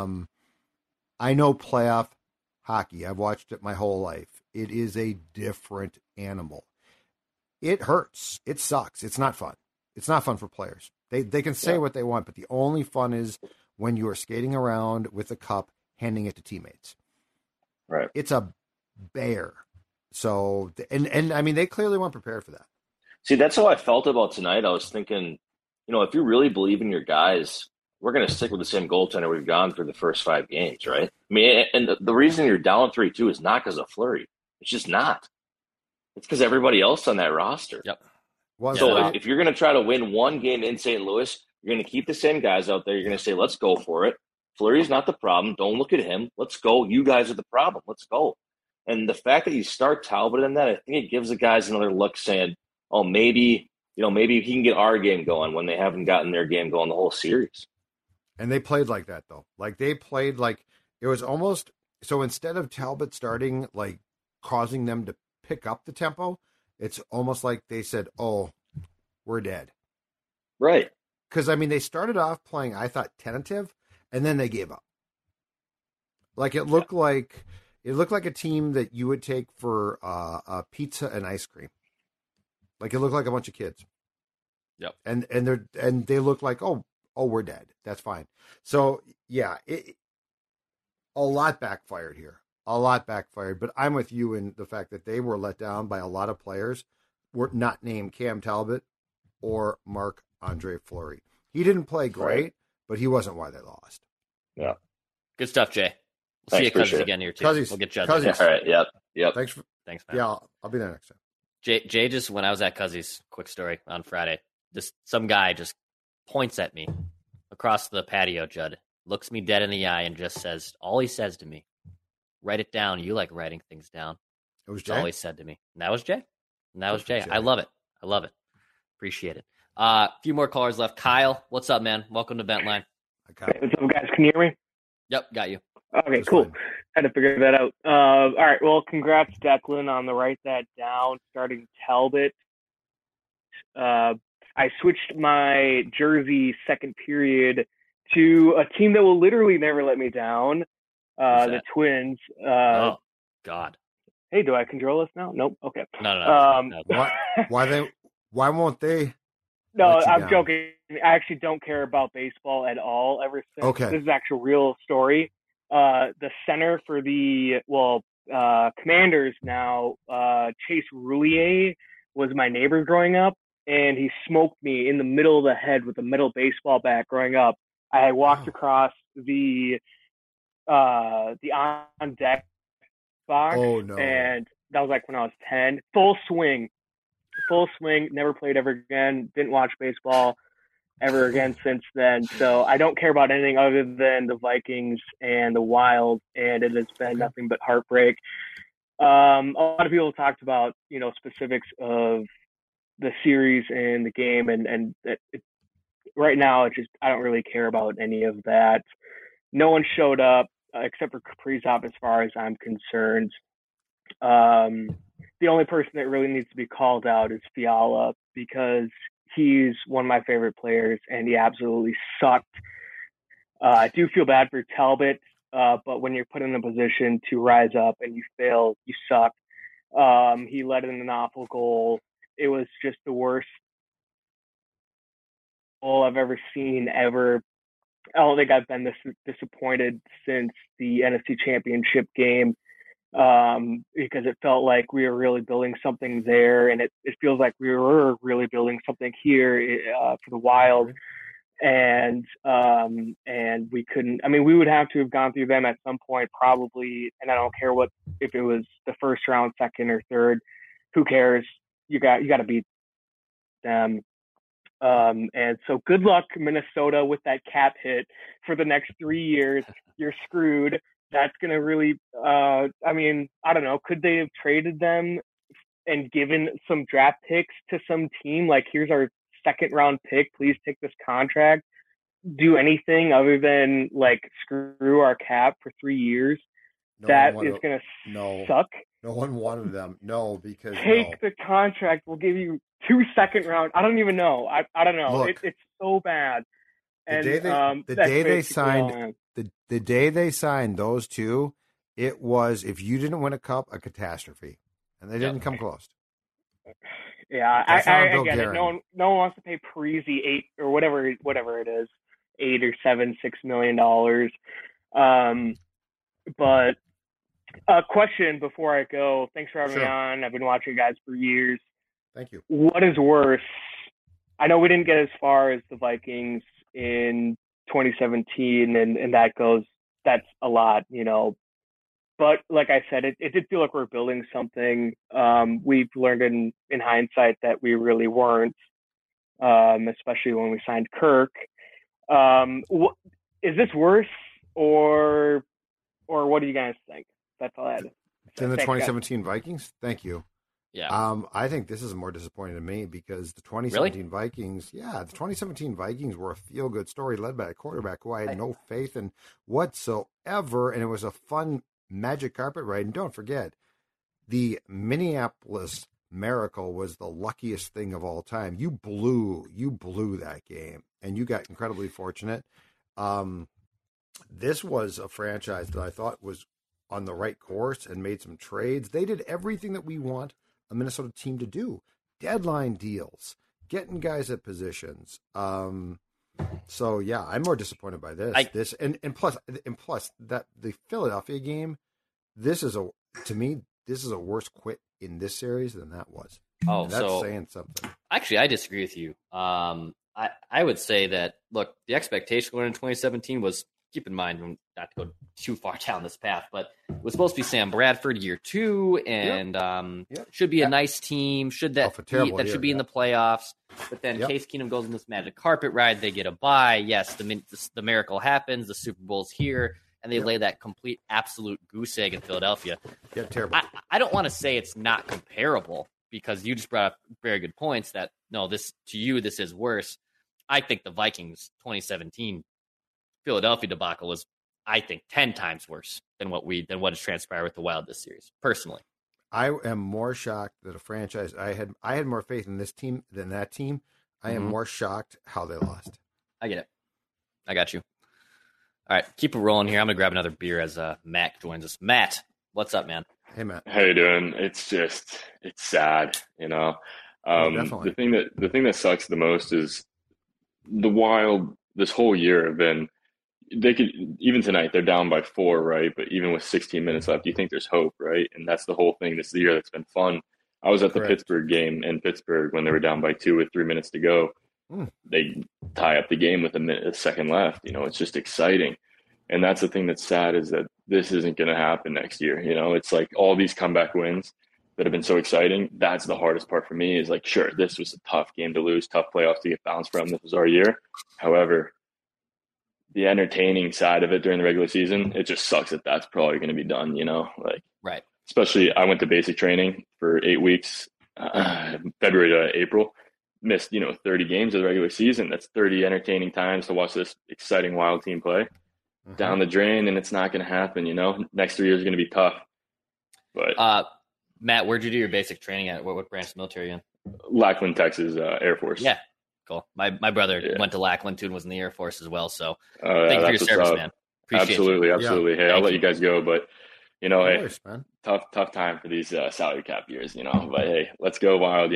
I know playoff hockey. I've watched it my whole life. It is a different animal. It hurts. It sucks. It's not fun. It's not fun for players. They can say what they want, but the only fun is when you are skating around with a cup, handing it to teammates. Right. It's a bear. So, and I mean, they clearly weren't prepared for that. See, that's how I felt about tonight. I was thinking, if you really believe in your guys, we're going to stick with the same goaltender we've gone through the first 5 games, right? I mean, and the reason you're down 3-2 is not because of Fleury. It's just not. It's because everybody else on that roster. Yep. So if you're going to try to win one game in St. Louis, you're going to keep the same guys out there. You're going to say, let's go for it. Fleury's not the problem. Don't look at him. Let's go. You guys are the problem. Let's go. And the fact that you start Talbot in that, I think it gives the guys another look saying, oh, maybe he can get our game going when they haven't gotten their game going the whole series. And they played like that, though. Like, they played like it was almost – so instead of Talbot starting, like, causing them to pick up the tempo, it's almost like they said, oh, we're dead. Right. Because, I mean, they started off playing, I thought, tentative, and then they gave up. Like, it looked like a team that you would take for pizza and ice cream. Like, it looked like a bunch of kids. Yep. And they look like, oh, we're dead. That's fine. So, yeah, a lot backfired here. A lot backfired. But I'm with you in the fact that they were let down by a lot of players were not named Cam Talbot or Marc-Andre Fleury. He didn't play great, but he wasn't why they lost. Yeah. Good stuff, Jay. We'll see you Cousins again here, too. Cousins. We'll get Judd. All right, yep. Thanks, man. Yeah, I'll be there next time. Jay just, when I was at Cousins, quick story, on Friday, just some guy just points at me across the patio, Judd, looks me dead in the eye and just says, all he says to me, write it down. You like writing things down. It was Jay? That's all he said to me. And that was Jay. Jay. I love it. Appreciate it. A few more callers left. Kyle, what's up, man? Welcome to Bentline. Hey, what's up, guys? Can you hear me? Yep, got you. Okay, cool. Had to figure that out. All right, well, congrats, Declan, on the write that down, starting Talbot. I switched my jersey second period to a team that will literally never let me down, the Twins. Oh, God. Hey, do I control this now? Nope. Okay. No. Why won't they? No, I'm joking. I actually don't care about baseball at all ever since. This is actual real story. The center for the Commanders now, Chase Roulier, was my neighbor growing up, and he smoked me in the middle of the head with a metal baseball bat growing up. I walked across the on deck box, and that was like when I was 10. Full swing, never played ever again, didn't watch baseball ever again since then. So I don't care about anything other than the Vikings and the Wild, and it has been nothing but heartbreak. A lot of people talked about, specifics of the series and the game, and right now I don't really care about any of that. No one showed up except for Kaprizov as far as I'm concerned. The only person that really needs to be called out is Fiala, because he's one of my favorite players, and he absolutely sucked. I do feel bad for Talbot, but when you're put in a position to rise up and you fail, you suck. He let in an awful goal. It was just the worst goal I've ever seen ever. I don't think I've been this disappointed since the NFC Championship game. Because it felt like we were really building something there, and it feels like we were really building something here for the Wild, and we couldn't. I mean, we would have to have gone through them at some point, probably, and I don't care if it was the first round, second, or third. Who cares? You got to beat them. And so good luck, Minnesota, with that cap hit for the next 3 years. You're screwed. That's going to really, I don't know. Could they have traded them and given some draft picks to some team? Like, here's our second round pick. Please take this contract. Do anything other than, like, screw our cap for 3 years. That is going to suck. No one wanted them. No, because take the contract. We'll give you 2 second round. I don't even know. I don't know. It's so bad. And the day they signed those two, it was, if you didn't win a cup, a catastrophe, and they didn't come close. Yeah, I get it. No one wants to pay Parise $8 or whatever it is, $8 or $7, $6 million. But a question before I go. Thanks for having me on. I've been watching you guys for years. Thank you. What is worse? I know we didn't get as far as the Vikings in 2017, and that's a lot, But like I said, it did feel like we're building something. We've learned in hindsight that we really weren't, especially when we signed Kirk. Is this worse, or what do you guys think? That's all I had. In the 2017 Vikings? Thank you. Yeah. I think this is more disappointing to me because the 2017 Vikings, the 2017 Vikings were a feel-good story led by a quarterback who I had no faith in whatsoever, and it was a fun magic carpet ride. And don't forget, the Minneapolis Miracle was the luckiest thing of all time. You blew that game, and you got incredibly fortunate. This was a franchise that I thought was on the right course and made some trades. They did everything that we want a Minnesota team to do. Deadline deals, getting guys at positions. So yeah, I'm more disappointed by this. And plus that the Philadelphia game, this is a worse quit in this series than that was. Oh, and that's saying something. Actually, I disagree with you. I would say that, look, the expectation going into 2017 was, keep in mind, not to go too far down this path, but it was supposed to be Sam Bradford year 2, and should be a nice team. Should be in the playoffs. But then Case Keenum goes on this magic carpet ride. They get a bye. Yes, the miracle happens. The Super Bowl's here, and they lay that complete, absolute goose egg in Philadelphia. Yeah, terrible. I don't want to say it's not comparable because you just brought up very good points that, no, this is worse. I think the Vikings 2017 Philadelphia debacle is, I think, 10 times worse than what has transpired with the Wild this series. Personally, I am more shocked that a franchise I had more faith in this team than that team. I am more shocked how they lost. I get it. I got you. All right, keep it rolling here. I'm gonna grab another beer as Matt joins us. Matt, what's up, man? Hey, Matt. How you doing? It's sad, definitely. The thing that sucks the most is the Wild this whole year have been. They could, even tonight, they're down by 4, right? But even with 16 minutes left, you think there's hope, right? And that's the whole thing this year that's been fun. I was at the Pittsburgh game in Pittsburgh when they were down by 2 with 3 minutes to go. They tie up the game with a second left. It's just exciting. And that's the thing that's sad, is that this isn't going to happen next year. It's like all these comeback wins that have been so exciting. That's the hardest part for me, is like, sure, this was a tough game to lose, tough playoffs to get bounced from. This was our year. However, the entertaining side of it during the regular season, it just sucks that that's probably going to be done, Right. Especially, I went to basic training for 8 weeks, February to April, missed, 30 games of the regular season. That's 30 entertaining times to watch this exciting Wild team play down the drain, and it's not going to happen, Next 3 years are going to be tough. But Matt, where'd you do your basic training at? What branch of military are you in? Lackland, Texas, Air Force. Yeah. Cool. My brother went to Lackland too and was in the Air Force as well. So thank you for your service, man. Appreciate absolutely. you. Hey, I'll let you guys go, but course, man. tough time for these salary cap years, But hey, let's go Wild,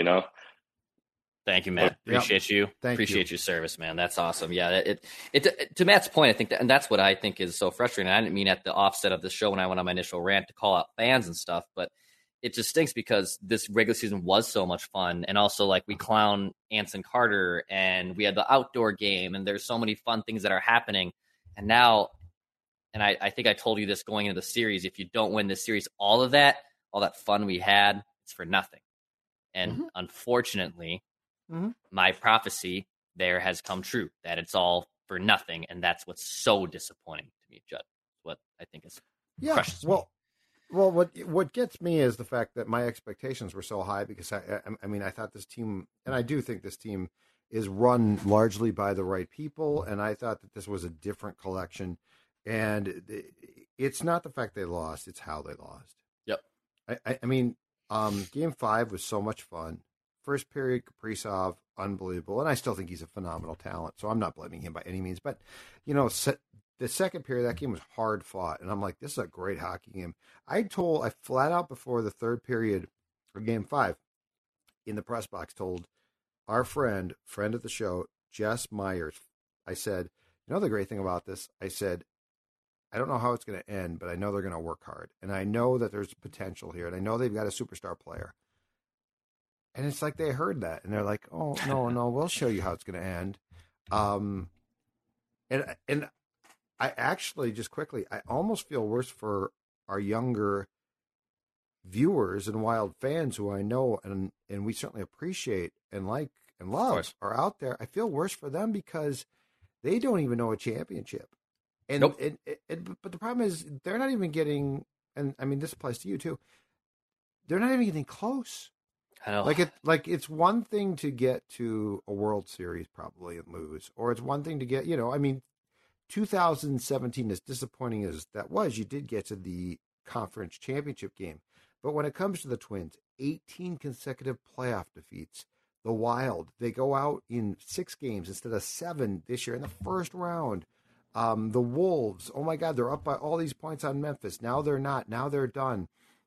Thank you, Matt. Appreciate you. Appreciate your service, man. That's awesome. Yeah, it to Matt's point, I think and that's what I think is so frustrating. I didn't mean at the offset of the show when I went on my initial rant to call out fans and stuff, but it just stinks because this regular season was so much fun. And also, like, we clown Anson Carter and we had the outdoor game and there's so many fun things that are happening. And now, and I think I told you this going into the series, if you don't win this series, all that fun we had, it's for nothing. And unfortunately, my prophecy there has come true, that it's all for nothing. And that's what's so disappointing to me, Judd. What I think is crushes me. Well, what gets me is the fact that my expectations were so high because I thought this team, and I do think this team is run largely by the right people, and I thought that this was a different collection. And it's not the fact they lost; it's how they lost. Yep. Game 5 was so much fun. First period, Kaprizov, unbelievable. And I still think he's a phenomenal talent, so I'm not blaming him by any means. But, you know, the second period, that game was hard fought. And I'm like, this is a great hockey game. I flat out before the third period of Game 5 in the press box told our friend of the show, Jess Myers, I said, you know the great thing about this? I said, I don't know how it's going to end, but I know they're going to work hard. And I know that there's potential here. And I know they've got a superstar player. And it's like they heard that. And they're like, oh, no, we'll show you how it's going to end. And I actually, just quickly, I almost feel worse for our younger viewers and Wild fans who I know and we certainly appreciate and like and love are out there. I feel worse for them because they don't even know a championship. And, nope. But the problem is they're not even getting, and I mean, this applies to you too, they're not even getting close. I know. Like it's one thing to get to a World Series probably and lose, or it's one thing to get, 2017, as disappointing as that was, you did get to the conference championship game. But when it comes to the Twins, 18 consecutive playoff defeats. The Wild, they go out in 6 games instead of 7 this year in the first round. The Wolves, oh my God, they're up by all these points on Memphis. Now they're not. Now they're done.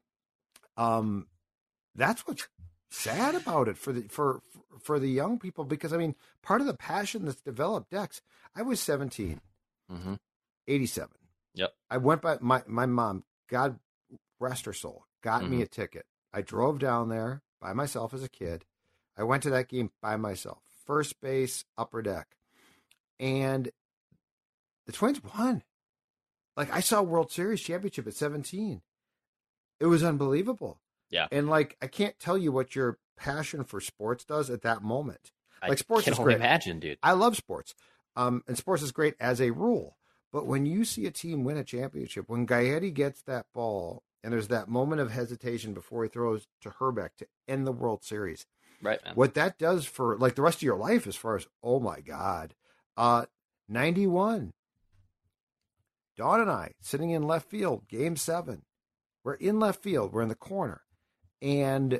That's what's sad about it for the young people, because I mean, part of the passion that's developed, Dex, I was 17, 87. Yep. I went by my mom, God rest her soul, got me a ticket. I drove down there by myself as a kid. I went to that game by myself, first base, upper deck, and the Twins won. Like, I saw a World Series championship at 17. It was unbelievable. Yeah. And like, I can't tell you what your passion for sports does at that moment. Like, sports can is only great. imagine, dude. I love sports. And sports is great as a rule. But when you see a team win a championship, when Gaetti gets that ball and there's that moment of hesitation before he throws to Herbeck to end the World Series, right, man. What that does for like the rest of your life, as far as, oh my God, 91. Dawn and I sitting in left field, Game 7. We're in left field. We're in the corner, and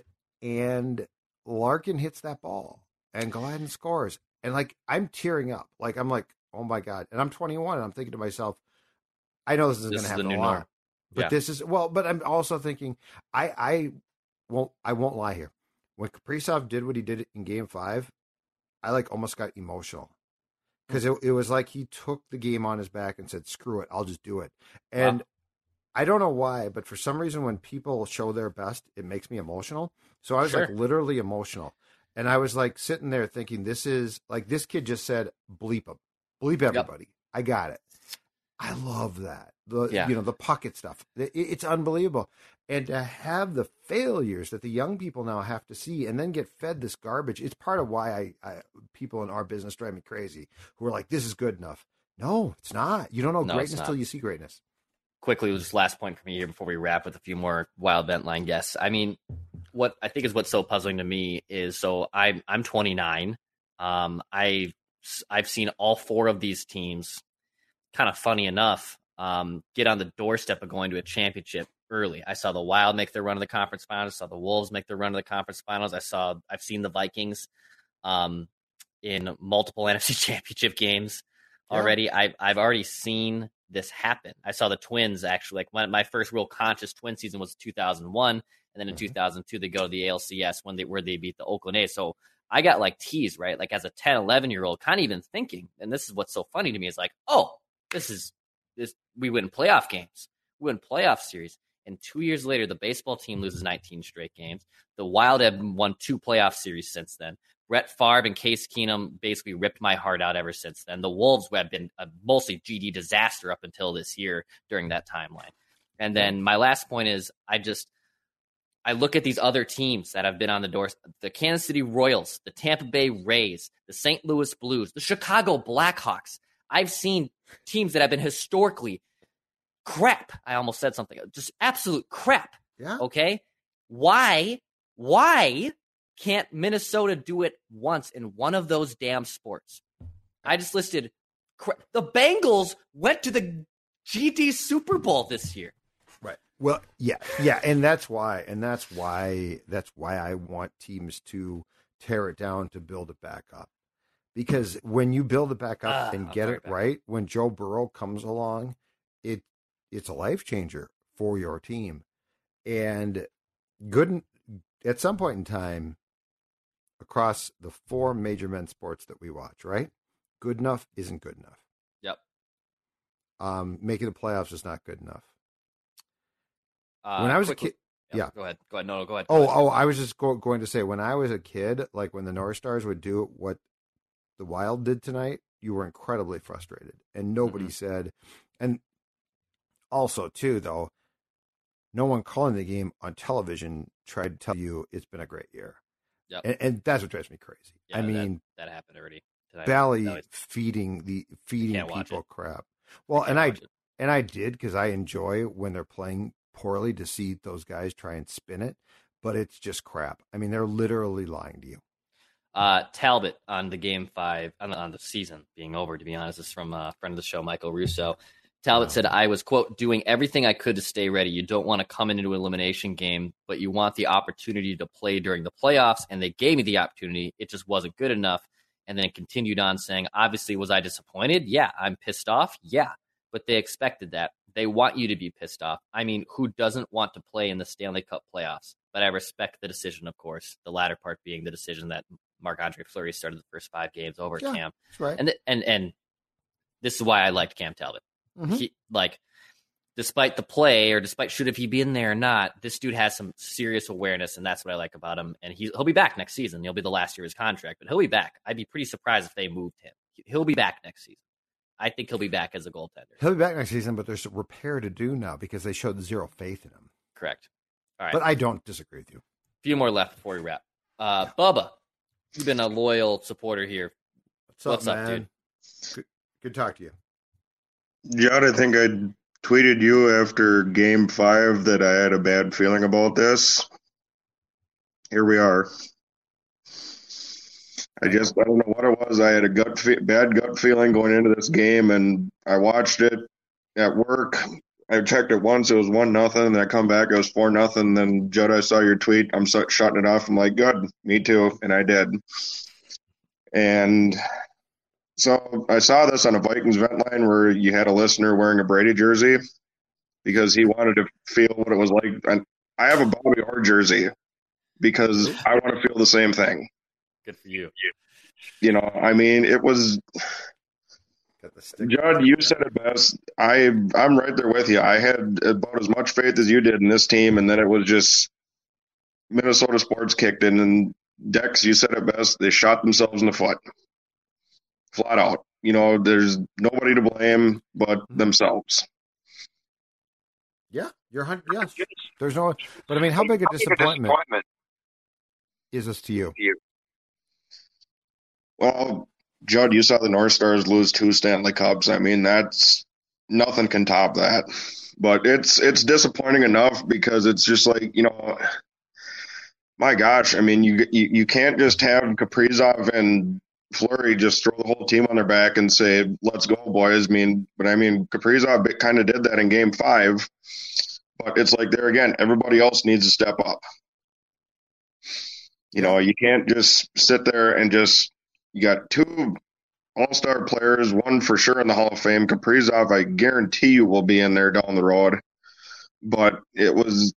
Larkin hits that ball, and Gladden scores, and like I'm tearing up, like I'm like, oh my God, and I'm 21, and I'm thinking to myself, I know this isn't going to happen a lot, but this is But I'm also thinking, I won't lie here. When Kaprizov did what he did in Game 5, I like almost got emotional. Because it was like he took the game on his back and said, screw it, I'll just do it. And I don't know why, but for some reason when people show their best, it makes me emotional. So I was like literally emotional. And I was like sitting there thinking, this is like, this kid just said, bleep him. Bleep everybody. I got it. I love that. The pocket stuff. It's unbelievable. And to have the failures that the young people now have to see and then get fed this garbage, it's part of why people in our business drive me crazy, who are like, this is good enough. No, it's not. You don't know greatness till you see greatness. Quickly, just last point for me here before we wrap with a few more Wild Vent Line guests. I mean, what I think is what's so puzzling to me is, so I'm 29. I've seen all 4 of these teams, kind of funny enough, get on the doorstep of going to a championship early. I saw the Wild make their run to the conference finals. I saw the Wolves make their run to the conference finals. I've seen the Vikings in multiple NFC championship games already. I've already seen this happen. I saw the Twins actually, like my first real conscious Twin season was 2001, and then in 2002 they go to the ALCS where they beat the Oakland A's. So I got like teased, right? Like as a 10, 11-year-old, kind of even thinking, and this is what's so funny to me, is like, oh, this we win playoff games, we win playoff series. And 2 years later, the baseball team loses 19 straight games. The Wild have won 2 playoff series since then. Brett Favre and Case Keenum basically ripped my heart out ever since then. The Wolves have been a mostly GD disaster up until this year during that timeline. And then my last point is, I look at these other teams that have been on the doors: the Kansas City Royals, the Tampa Bay Rays, the St. Louis Blues, the Chicago Blackhawks. I've seen teams that have been historically crap. I almost said something. Just absolute crap. Yeah. Okay. Why can't Minnesota do it once in one of those damn sports? I just listed the Bengals went to the GD Super Bowl this year. Right. Well, yeah, and that's why I want teams to tear it down to build it back up. Because when you build it back up and get it right, when Joe Burrow comes along, it's a life changer for your team. And good at some point in time, across the 4 major men's sports that we watch, right? Good enough isn't good enough. Yep. Making the playoffs is not good enough. When I was a kid, yeah. Go ahead. No, go ahead. I was just going to say, when I was a kid, like when the North Stars would do what the Wild did tonight, you were incredibly frustrated, and nobody said. And also, too, though, no one calling the game on television tried to tell you it's been a great year. Yep. And that's what drives me crazy. Yeah, I mean, that happened already tonight. Bally feeding people crap. Well, and I did, because I enjoy when they're playing poorly to see those guys try and spin it, but it's just crap. I mean, they're literally lying to you. Talbot on the Game 5 on the season being over, to be honest, is from a friend of the show, Michael Russo. Talbot said, I was, quote, doing everything I could to stay ready. You don't want to come into an elimination game, but you want the opportunity to play during the playoffs, and they gave me the opportunity. It just wasn't good enough. And then it continued on saying, obviously, was I disappointed? Yeah. I'm pissed off? Yeah. But they expected that. They want you to be pissed off. I mean, who doesn't want to play in the Stanley Cup playoffs? But I respect the decision, of course, the latter part being the decision that Marc-Andre Fleury started the first 5 games over Cam. That's right. And this is why I liked Cam Talbot. Mm-hmm. He, despite the play, or despite should he be in there or not, this dude has some serious awareness, and that's what I like about him. And he'll be back next season. He'll be the last year of his contract, but he'll be back. I'd be pretty surprised if they moved him. He'll be back next season. I think he'll be back as a goaltender. He'll be back next season, but there's a repair to do now because they showed zero faith in him. Correct. All right. But I don't disagree with you. A few more left before we wrap. Bubba, you've been a loyal supporter here. What's up, man? Dude? Good talk to you. Judd, I think I tweeted you after Game 5 that I had a bad feeling about this. Here we are. I don't know what it was. I had a bad gut feeling going into this game, and I watched it at work. I checked it once. It was 1-0. Then I come back. It was 4-0. Then Judd, I saw your tweet. I'm shutting it off. I'm like, good, me too, and I did. And so I saw this on a Vikings vent line where you had a listener wearing a Brady jersey because he wanted to feel what it was like. And I have a Bobby Orr jersey because I want to feel the same thing. Good for you. You know, I mean, it was. Judd, you said it best. I'm right there with you. I had about as much faith as you did in this team, and then it was just Minnesota sports kicked in. And Dex, you said it best. They shot themselves in the foot, flat out. You know, there's nobody to blame but themselves. Yeah, yes. There's no. But I mean, how big a disappointment is this to you? Well, Judd, you saw the North Stars lose 2 Stanley Cups. I mean, that's nothing can top that. But it's disappointing enough because it's just like, you know, my gosh. I mean, you can't just have Kaprizov and Fleury just throw the whole team on their back and say, "Let's go, boys." But Kaprizov kind of did that in Game 5. But it's like there again, everybody else needs to step up. You know, you can't just sit there and just. You got 2 all-star players, one for sure in the Hall of Fame. Kaprizov, I guarantee you, will be in there down the road. But it was,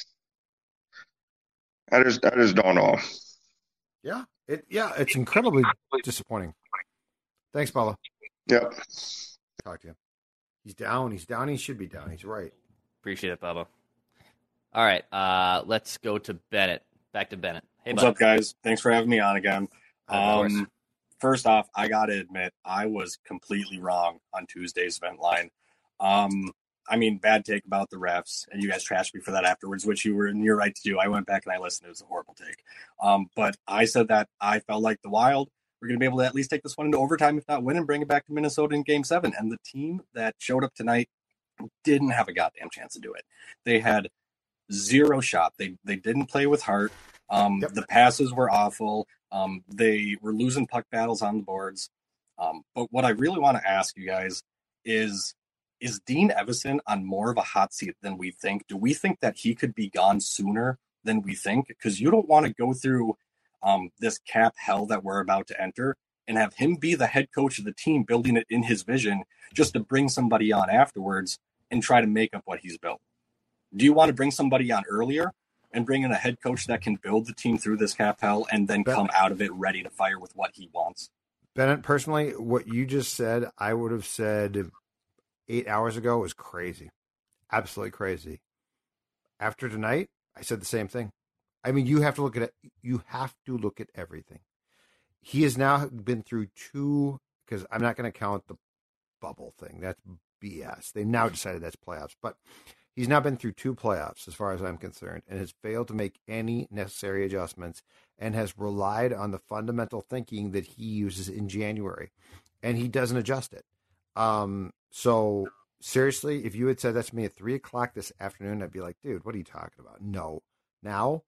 I just don't know. Yeah, it's incredibly disappointing. Thanks, Bubba. Yep. Talk to you. He's down. He should be down. He's right. Appreciate it, Bubba. All right, let's go to Bennett. Back to Bennett. Hey, what's up, guys? Thanks for having me on again. First off, I got to admit, I was completely wrong on Tuesday's event line. I mean, bad take about the refs, and you guys trashed me for that afterwards, which you were in your right to do. I went back and I listened. It was a horrible take. But I said that I felt like the Wild were going to be able to at least take this one into overtime, if not win, and bring it back to Minnesota in Game 7. And the team that showed up tonight didn't have a goddamn chance to do it. They had zero shot. They didn't play with heart. The passes were awful. They were losing puck battles on the boards. But what I really want to ask you guys is Dean Evason on more of a hot seat than we think? Do we think that he could be gone sooner than we think? Because you don't want to go through this cap hell that we're about to enter, and have him be the head coach of the team, building it in his vision, just to bring somebody on afterwards and try to make up what he's built? Do you want to bring somebody on earlier and bring in a head coach that can build the team through this cap hell and then come out of it ready to fire with what he wants? Bennett, personally, what you just said, I would have said 8 hours ago was crazy. Absolutely crazy. After tonight, I said the same thing. I mean, you have to look at it. You have to look at everything. He has now been through 2, because I'm not going to count the bubble thing. That's BS. They now decided that's playoffs. But he's now been through 2 playoffs, as far as I'm concerned, and has failed to make any necessary adjustments and has relied on the fundamental thinking that he uses in January, and he doesn't adjust it. So seriously, if you had said that to me at 3:00 this afternoon, I'd be like, dude, what are you talking about? No. Now,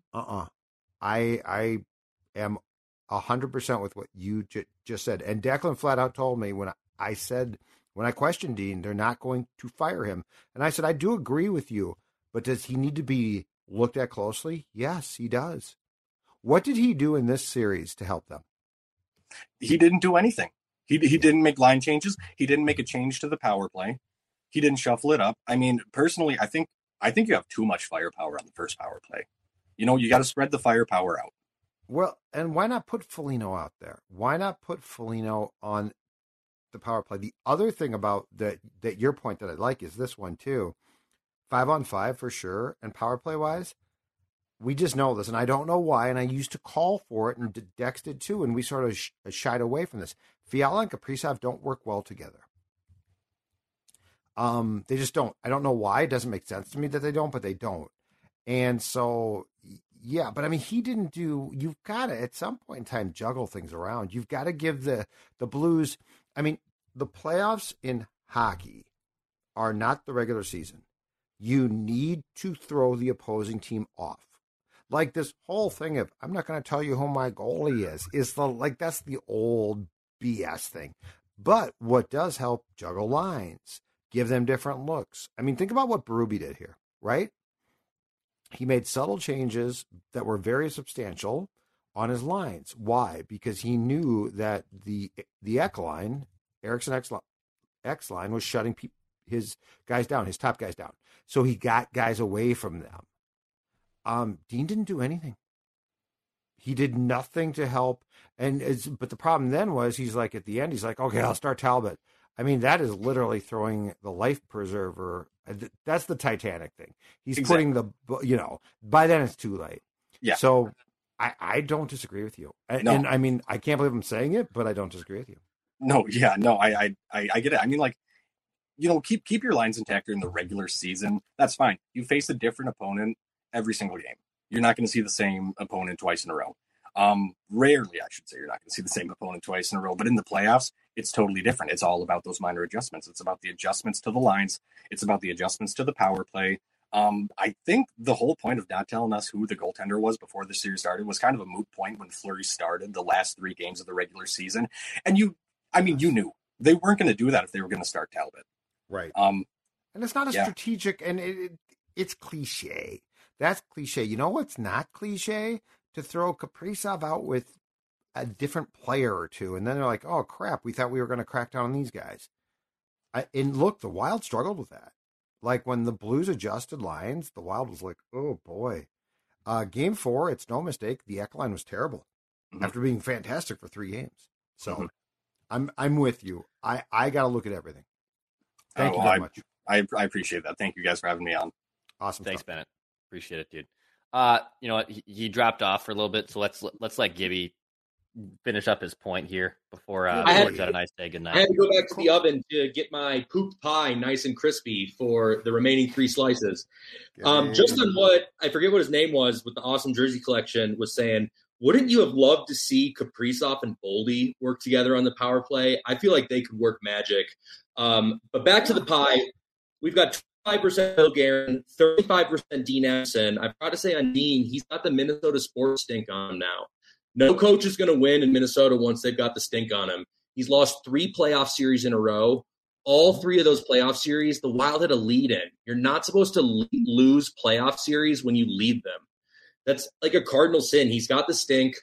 I am 100% with what you just said. And Declan flat out told me when I questioned Dean, they're not going to fire him. And I said, I do agree with you, but does he need to be looked at closely? Yes, he does. What did he do in this series to help them? He didn't do anything. He didn't make line changes. He didn't make a change to the power play. He didn't shuffle it up. I mean, personally, I think you have too much firepower on the first power play. You know, you got to spread the firepower out. Well, and why not put Foligno out there? Why not put Foligno on the power play? The other thing about that your point that I like is this one too. 5-on-5 for sure, and power play wise, we just know this, and I don't know why. And I used to call for it, and Dex did too, and we sort of shied away from this. Fiala and Kaprizov don't work well together. They just don't. I don't know why. It doesn't make sense to me that they don't, but they don't. And so, yeah, but I mean, you've got to, at some point in time, juggle things around. You've got to give the Blues, I mean, the playoffs in hockey are not the regular season. You need to throw the opposing team off. Like this whole thing of, I'm not going to tell you who my goalie is that's the old BS thing. But what does help, juggle lines, give them different looks. I mean, think about what Berube did here, right? He made subtle changes that were very substantial on his lines. Why? Because he knew that the X line, Eriksson X line, was shutting his guys down, his top guys down. So he got guys away from them. Dean didn't do anything. He did nothing to help. But the problem then was he's like, at the end, he's like, okay, I'll start Talbot. I mean, that is literally throwing the life preserver. That's the Titanic thing. He's putting by then it's too late. Yeah. So I don't disagree with you. No. And I mean, I can't believe I'm saying it, but I don't disagree with you. No, yeah, no, I get it. I mean, like, you know, keep your lines intact during the regular season. That's fine. You face a different opponent every single game. You're not going to see the same opponent twice in a row. Rarely, I should say, you're not going to see the same opponent twice in a row. But in the playoffs, it's totally different. It's all about those minor adjustments. It's about the adjustments to the lines. It's about the adjustments to the power play. I think the whole point of not telling us who the goaltender was before the series started was kind of a moot point when Fleury started the last 3 games of the regular season. And you knew they weren't going to do that if they were going to start Talbot. Right. And it's not a strategic, and it's cliche. That's cliche. You know what's not cliche? To throw Kaprizov out with a different player or two, and then they're like, oh, crap, we thought we were going to crack down on these guys. And look, the Wild struggled with that. Like, when the Blues adjusted lines, the Wild was like, oh, boy. Game 4, it's no mistake, the Ek line was terrible after being fantastic for 3 games. So I'm with you. I got to look at everything. Thank you very much. I appreciate that. Thank you guys for having me on. Awesome. Thanks, Bennett. Appreciate it, dude. You know what? He dropped off for a little bit, so let's let Gibby finish up his point here before Judd and I say goodnight. I had to go back to the oven to get my pooped pie nice and crispy for the remaining 3 slices. Just on what I forget what his name was with the awesome jersey collection was saying, wouldn't you have loved to see Kaprizov and Boldy work together on the power play? I feel like they could work magic. But back to the pie, we've got 25% Bill Guerin, 35% Dean Evason. I've got to say on Dean, he's got the Minnesota sports stink on him now. No coach is going to win in Minnesota once they've got the stink on him. He's lost 3 playoff series in a row. All 3 of those playoff series, the Wild had a lead in. You're not supposed to lose playoff series when you lead them. That's like a cardinal sin. He's got the stink.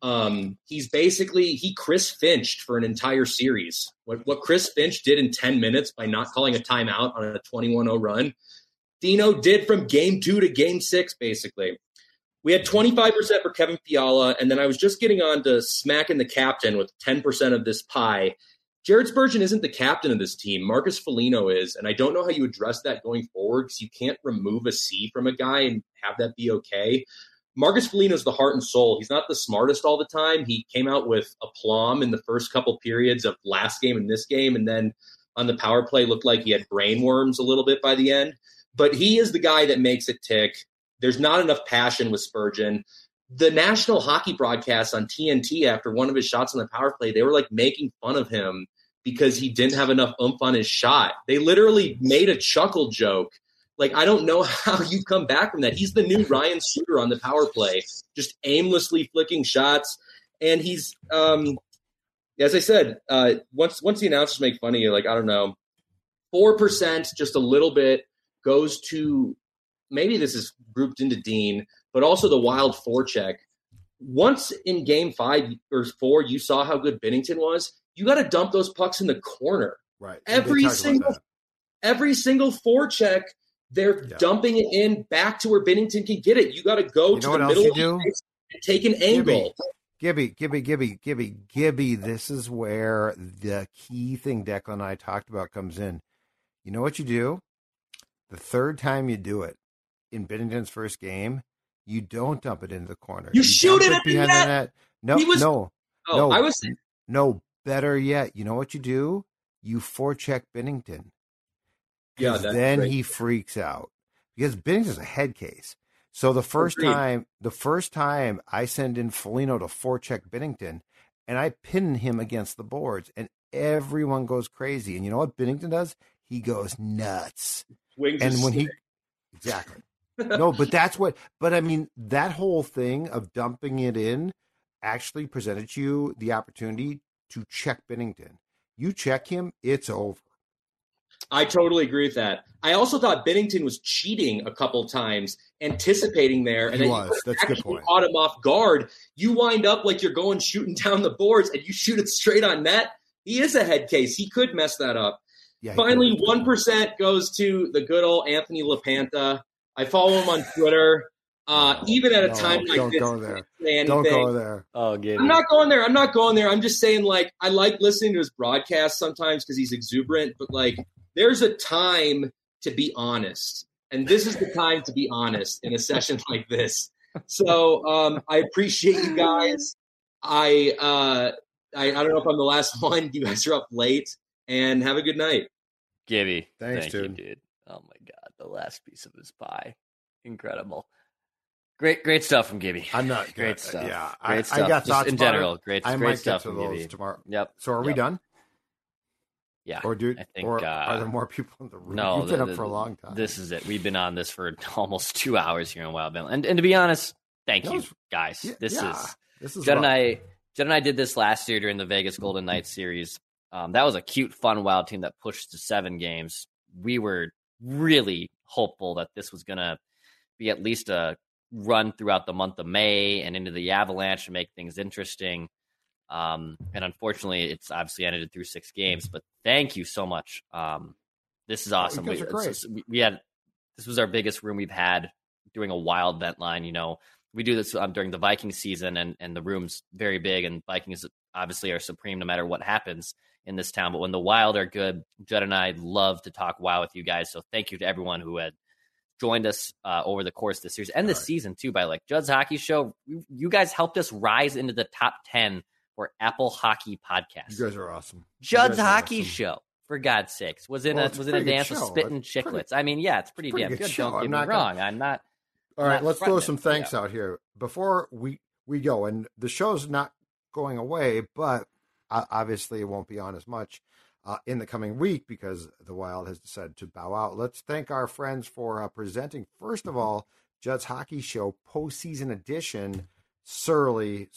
He Chris Finched for an entire series. What Chris Finch did in 10 minutes by not calling a timeout on a 21-0 run, Dino did from game 2 to game 6, basically. We had 25% for Kevin Fiala, and then I was just getting on to smacking the captain with 10% of this pie. Jared Spurgeon isn't the captain of this team. Marcus Foligno is, and I don't know how you address that going forward because you can't remove a C from a guy and have that be okay. Marcus Foligno is the heart and soul. He's not the smartest all the time. He came out with aplomb in the first couple periods of last game and this game, and then on the power play looked like he had brain worms a little bit by the end. But he is the guy that makes it tick. There's not enough passion with Spurgeon. The national hockey broadcast on TNT after one of his shots on the power play, they were like making fun of him because he didn't have enough oomph on his shot. They literally made a chuckle joke. Like, I don't know how you come back from that. He's the new Ryan Suter on the power play, just aimlessly flicking shots. And he's, as I said, once the announcers make fun of you, like, I don't know, 4%, just a little bit, goes to, maybe this is grouped into Dean, but also the wild forecheck. Once in game 5 or 4, you saw how good Binnington was. You got to dump those pucks in the corner. Right. Every single forecheck, they're dumping it in back to where Binnington can get it. You got to go to the middle of the ice and take an angle. Gibby. This is where the key thing Declan and I talked about comes in. You know what you do? The third time you do it in Binnington's first game, you don't dump it into the corner. You shoot it behind the net. No. Better yet, you know what you do? You forecheck Binnington. Yeah, then great. He freaks out because Binnington's a head case. So the first time I send in Foligno to forecheck Binnington, and I pin him against the boards, and everyone goes crazy. And you know what Binnington does? He goes nuts. Exactly. No, but but I mean, that whole thing of dumping it in actually presented you the opportunity to check Binnington. You check him, it's over. I totally agree with that. I also thought Binnington was cheating a couple times, anticipating there, and then That's a good point. Caught him off guard. You wind up like you're going shooting down the boards, and you shoot it straight on net. He is a head case. He could mess that up. Yeah, finally, 1% goes to the good old Anthony LaPanta. I follow him on Twitter. Even at a time like this, don't go there. Oh, Gabe. I'm not going there. I'm just saying, like, I like listening to his broadcast sometimes because he's exuberant, but like, there's a time to be honest, and this is the time to be honest in a session like this. So I appreciate you guys. I don't know if I'm the last one. You guys are up late, and have a good night. Gibby, thank you, dude. Oh my God, the last piece of his pie, incredible. Great stuff from Gibby. I'm not great stuff. Yeah, great stuff. I got thoughts in general. Great might stuff get to from those Gibby tomorrow. Yep. So are we done? Yeah. Or I think, are there more people in the room? No, You've been up for a long time. This is it. We've been on this for almost 2 hours here in Wild Bill. And to be honest, thank you, guys. This is Judd and I did this last year during the Vegas Golden Knights series. That was a cute, fun Wild team that pushed to 7 games. We were really hopeful that this was going to be at least a run throughout the month of May and into the Avalanche to make things interesting. And unfortunately, it's obviously ended through 6 games. But thank you so much. This is awesome. You guys are great. This was our biggest room we've had doing a Wild vent line. You know, we do this during the Viking season, and the room's very big. And Vikings obviously are supreme no matter what happens in this town. But when the Wild are good, Judd and I love to talk Wild with you guys. So thank you to everyone who had joined us over the course of this series and this season too. By like Judd's Hockey Show, you guys helped us rise into the top 10 for Apple Hockey Podcasts. You guys are awesome. Judd's Hockey Show, for God's sakes, was in a dance with Spittin' Chicklets. I mean, yeah, it's pretty damn good. Don't get me wrong. I'm not. All right, let's throw some thanks out here before we go. And the show's not going away, but obviously it won't be on as much in the coming week because the Wild has decided to bow out. Let's thank our friends for presenting. First of all, Judd's Hockey Show postseason edition. Surly,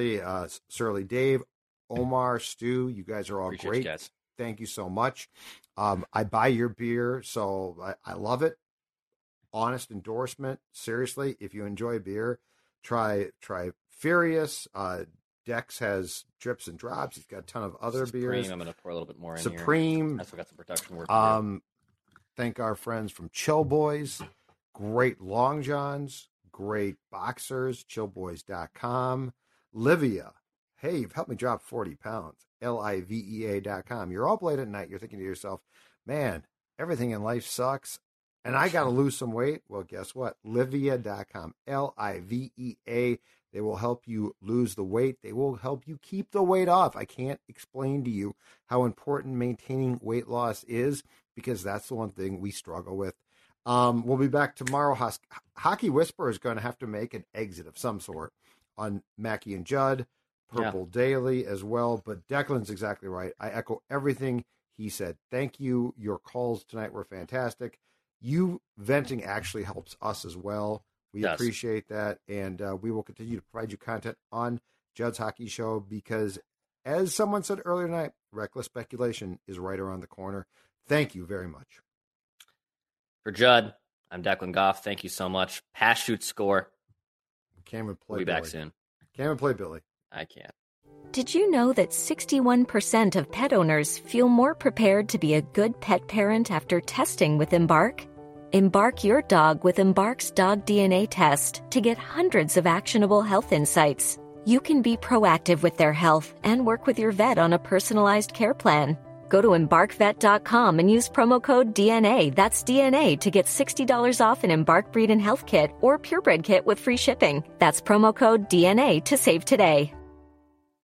Dave, Omar, Stu, you guys are all great. You guys. Thank you so much. I buy your beer, so I love it. Honest endorsement. Seriously, if you enjoy beer, Try Furious. Dex has drips and drops. He's got a ton of other beers. I'm going to pour a little bit more in Supreme. Here. I got some production work to do. Thank our friends from Chill Boys. Great Long Johns. Great Boxers. Chillboys.com. Livia. Hey, you've helped me drop 40 pounds. LIVEA.com. You're up late at night. You're thinking to yourself, man, everything in life sucks, and I got to lose some weight. Well, guess what? Livea.com. LIVEA. They will help you lose the weight. They will help you keep the weight off. I can't explain to you how important maintaining weight loss is, because that's the one thing we struggle with. We'll be back tomorrow. Hockey Whisperer is going to have to make an exit of some sort on Mackie and Judd, Purple Daily as well. But Declan's exactly right. I echo everything he said. Thank you. Your calls tonight were fantastic. You venting actually helps us as well. We appreciate that, and we will continue to provide you content on Judd's Hockey Show because, as someone said earlier tonight, reckless speculation is right around the corner. Thank you very much. For Judd, I'm Declan Goff. Thank you so much. Pass, shoot, score. Cameron, play We'll be Billy. back soon. Cameron, play Billy. I can't. Did you know that 61% of pet owners feel more prepared to be a good pet parent after testing with Embark? Embark your dog with Embark's dog DNA test to get hundreds of actionable health insights. You can be proactive with their health and work with your vet on a personalized care plan. Go to EmbarkVet.com and use promo code DNA, that's DNA, to get $60 off an Embark Breed and Health Kit or Purebred Kit with free shipping. That's promo code DNA to save today.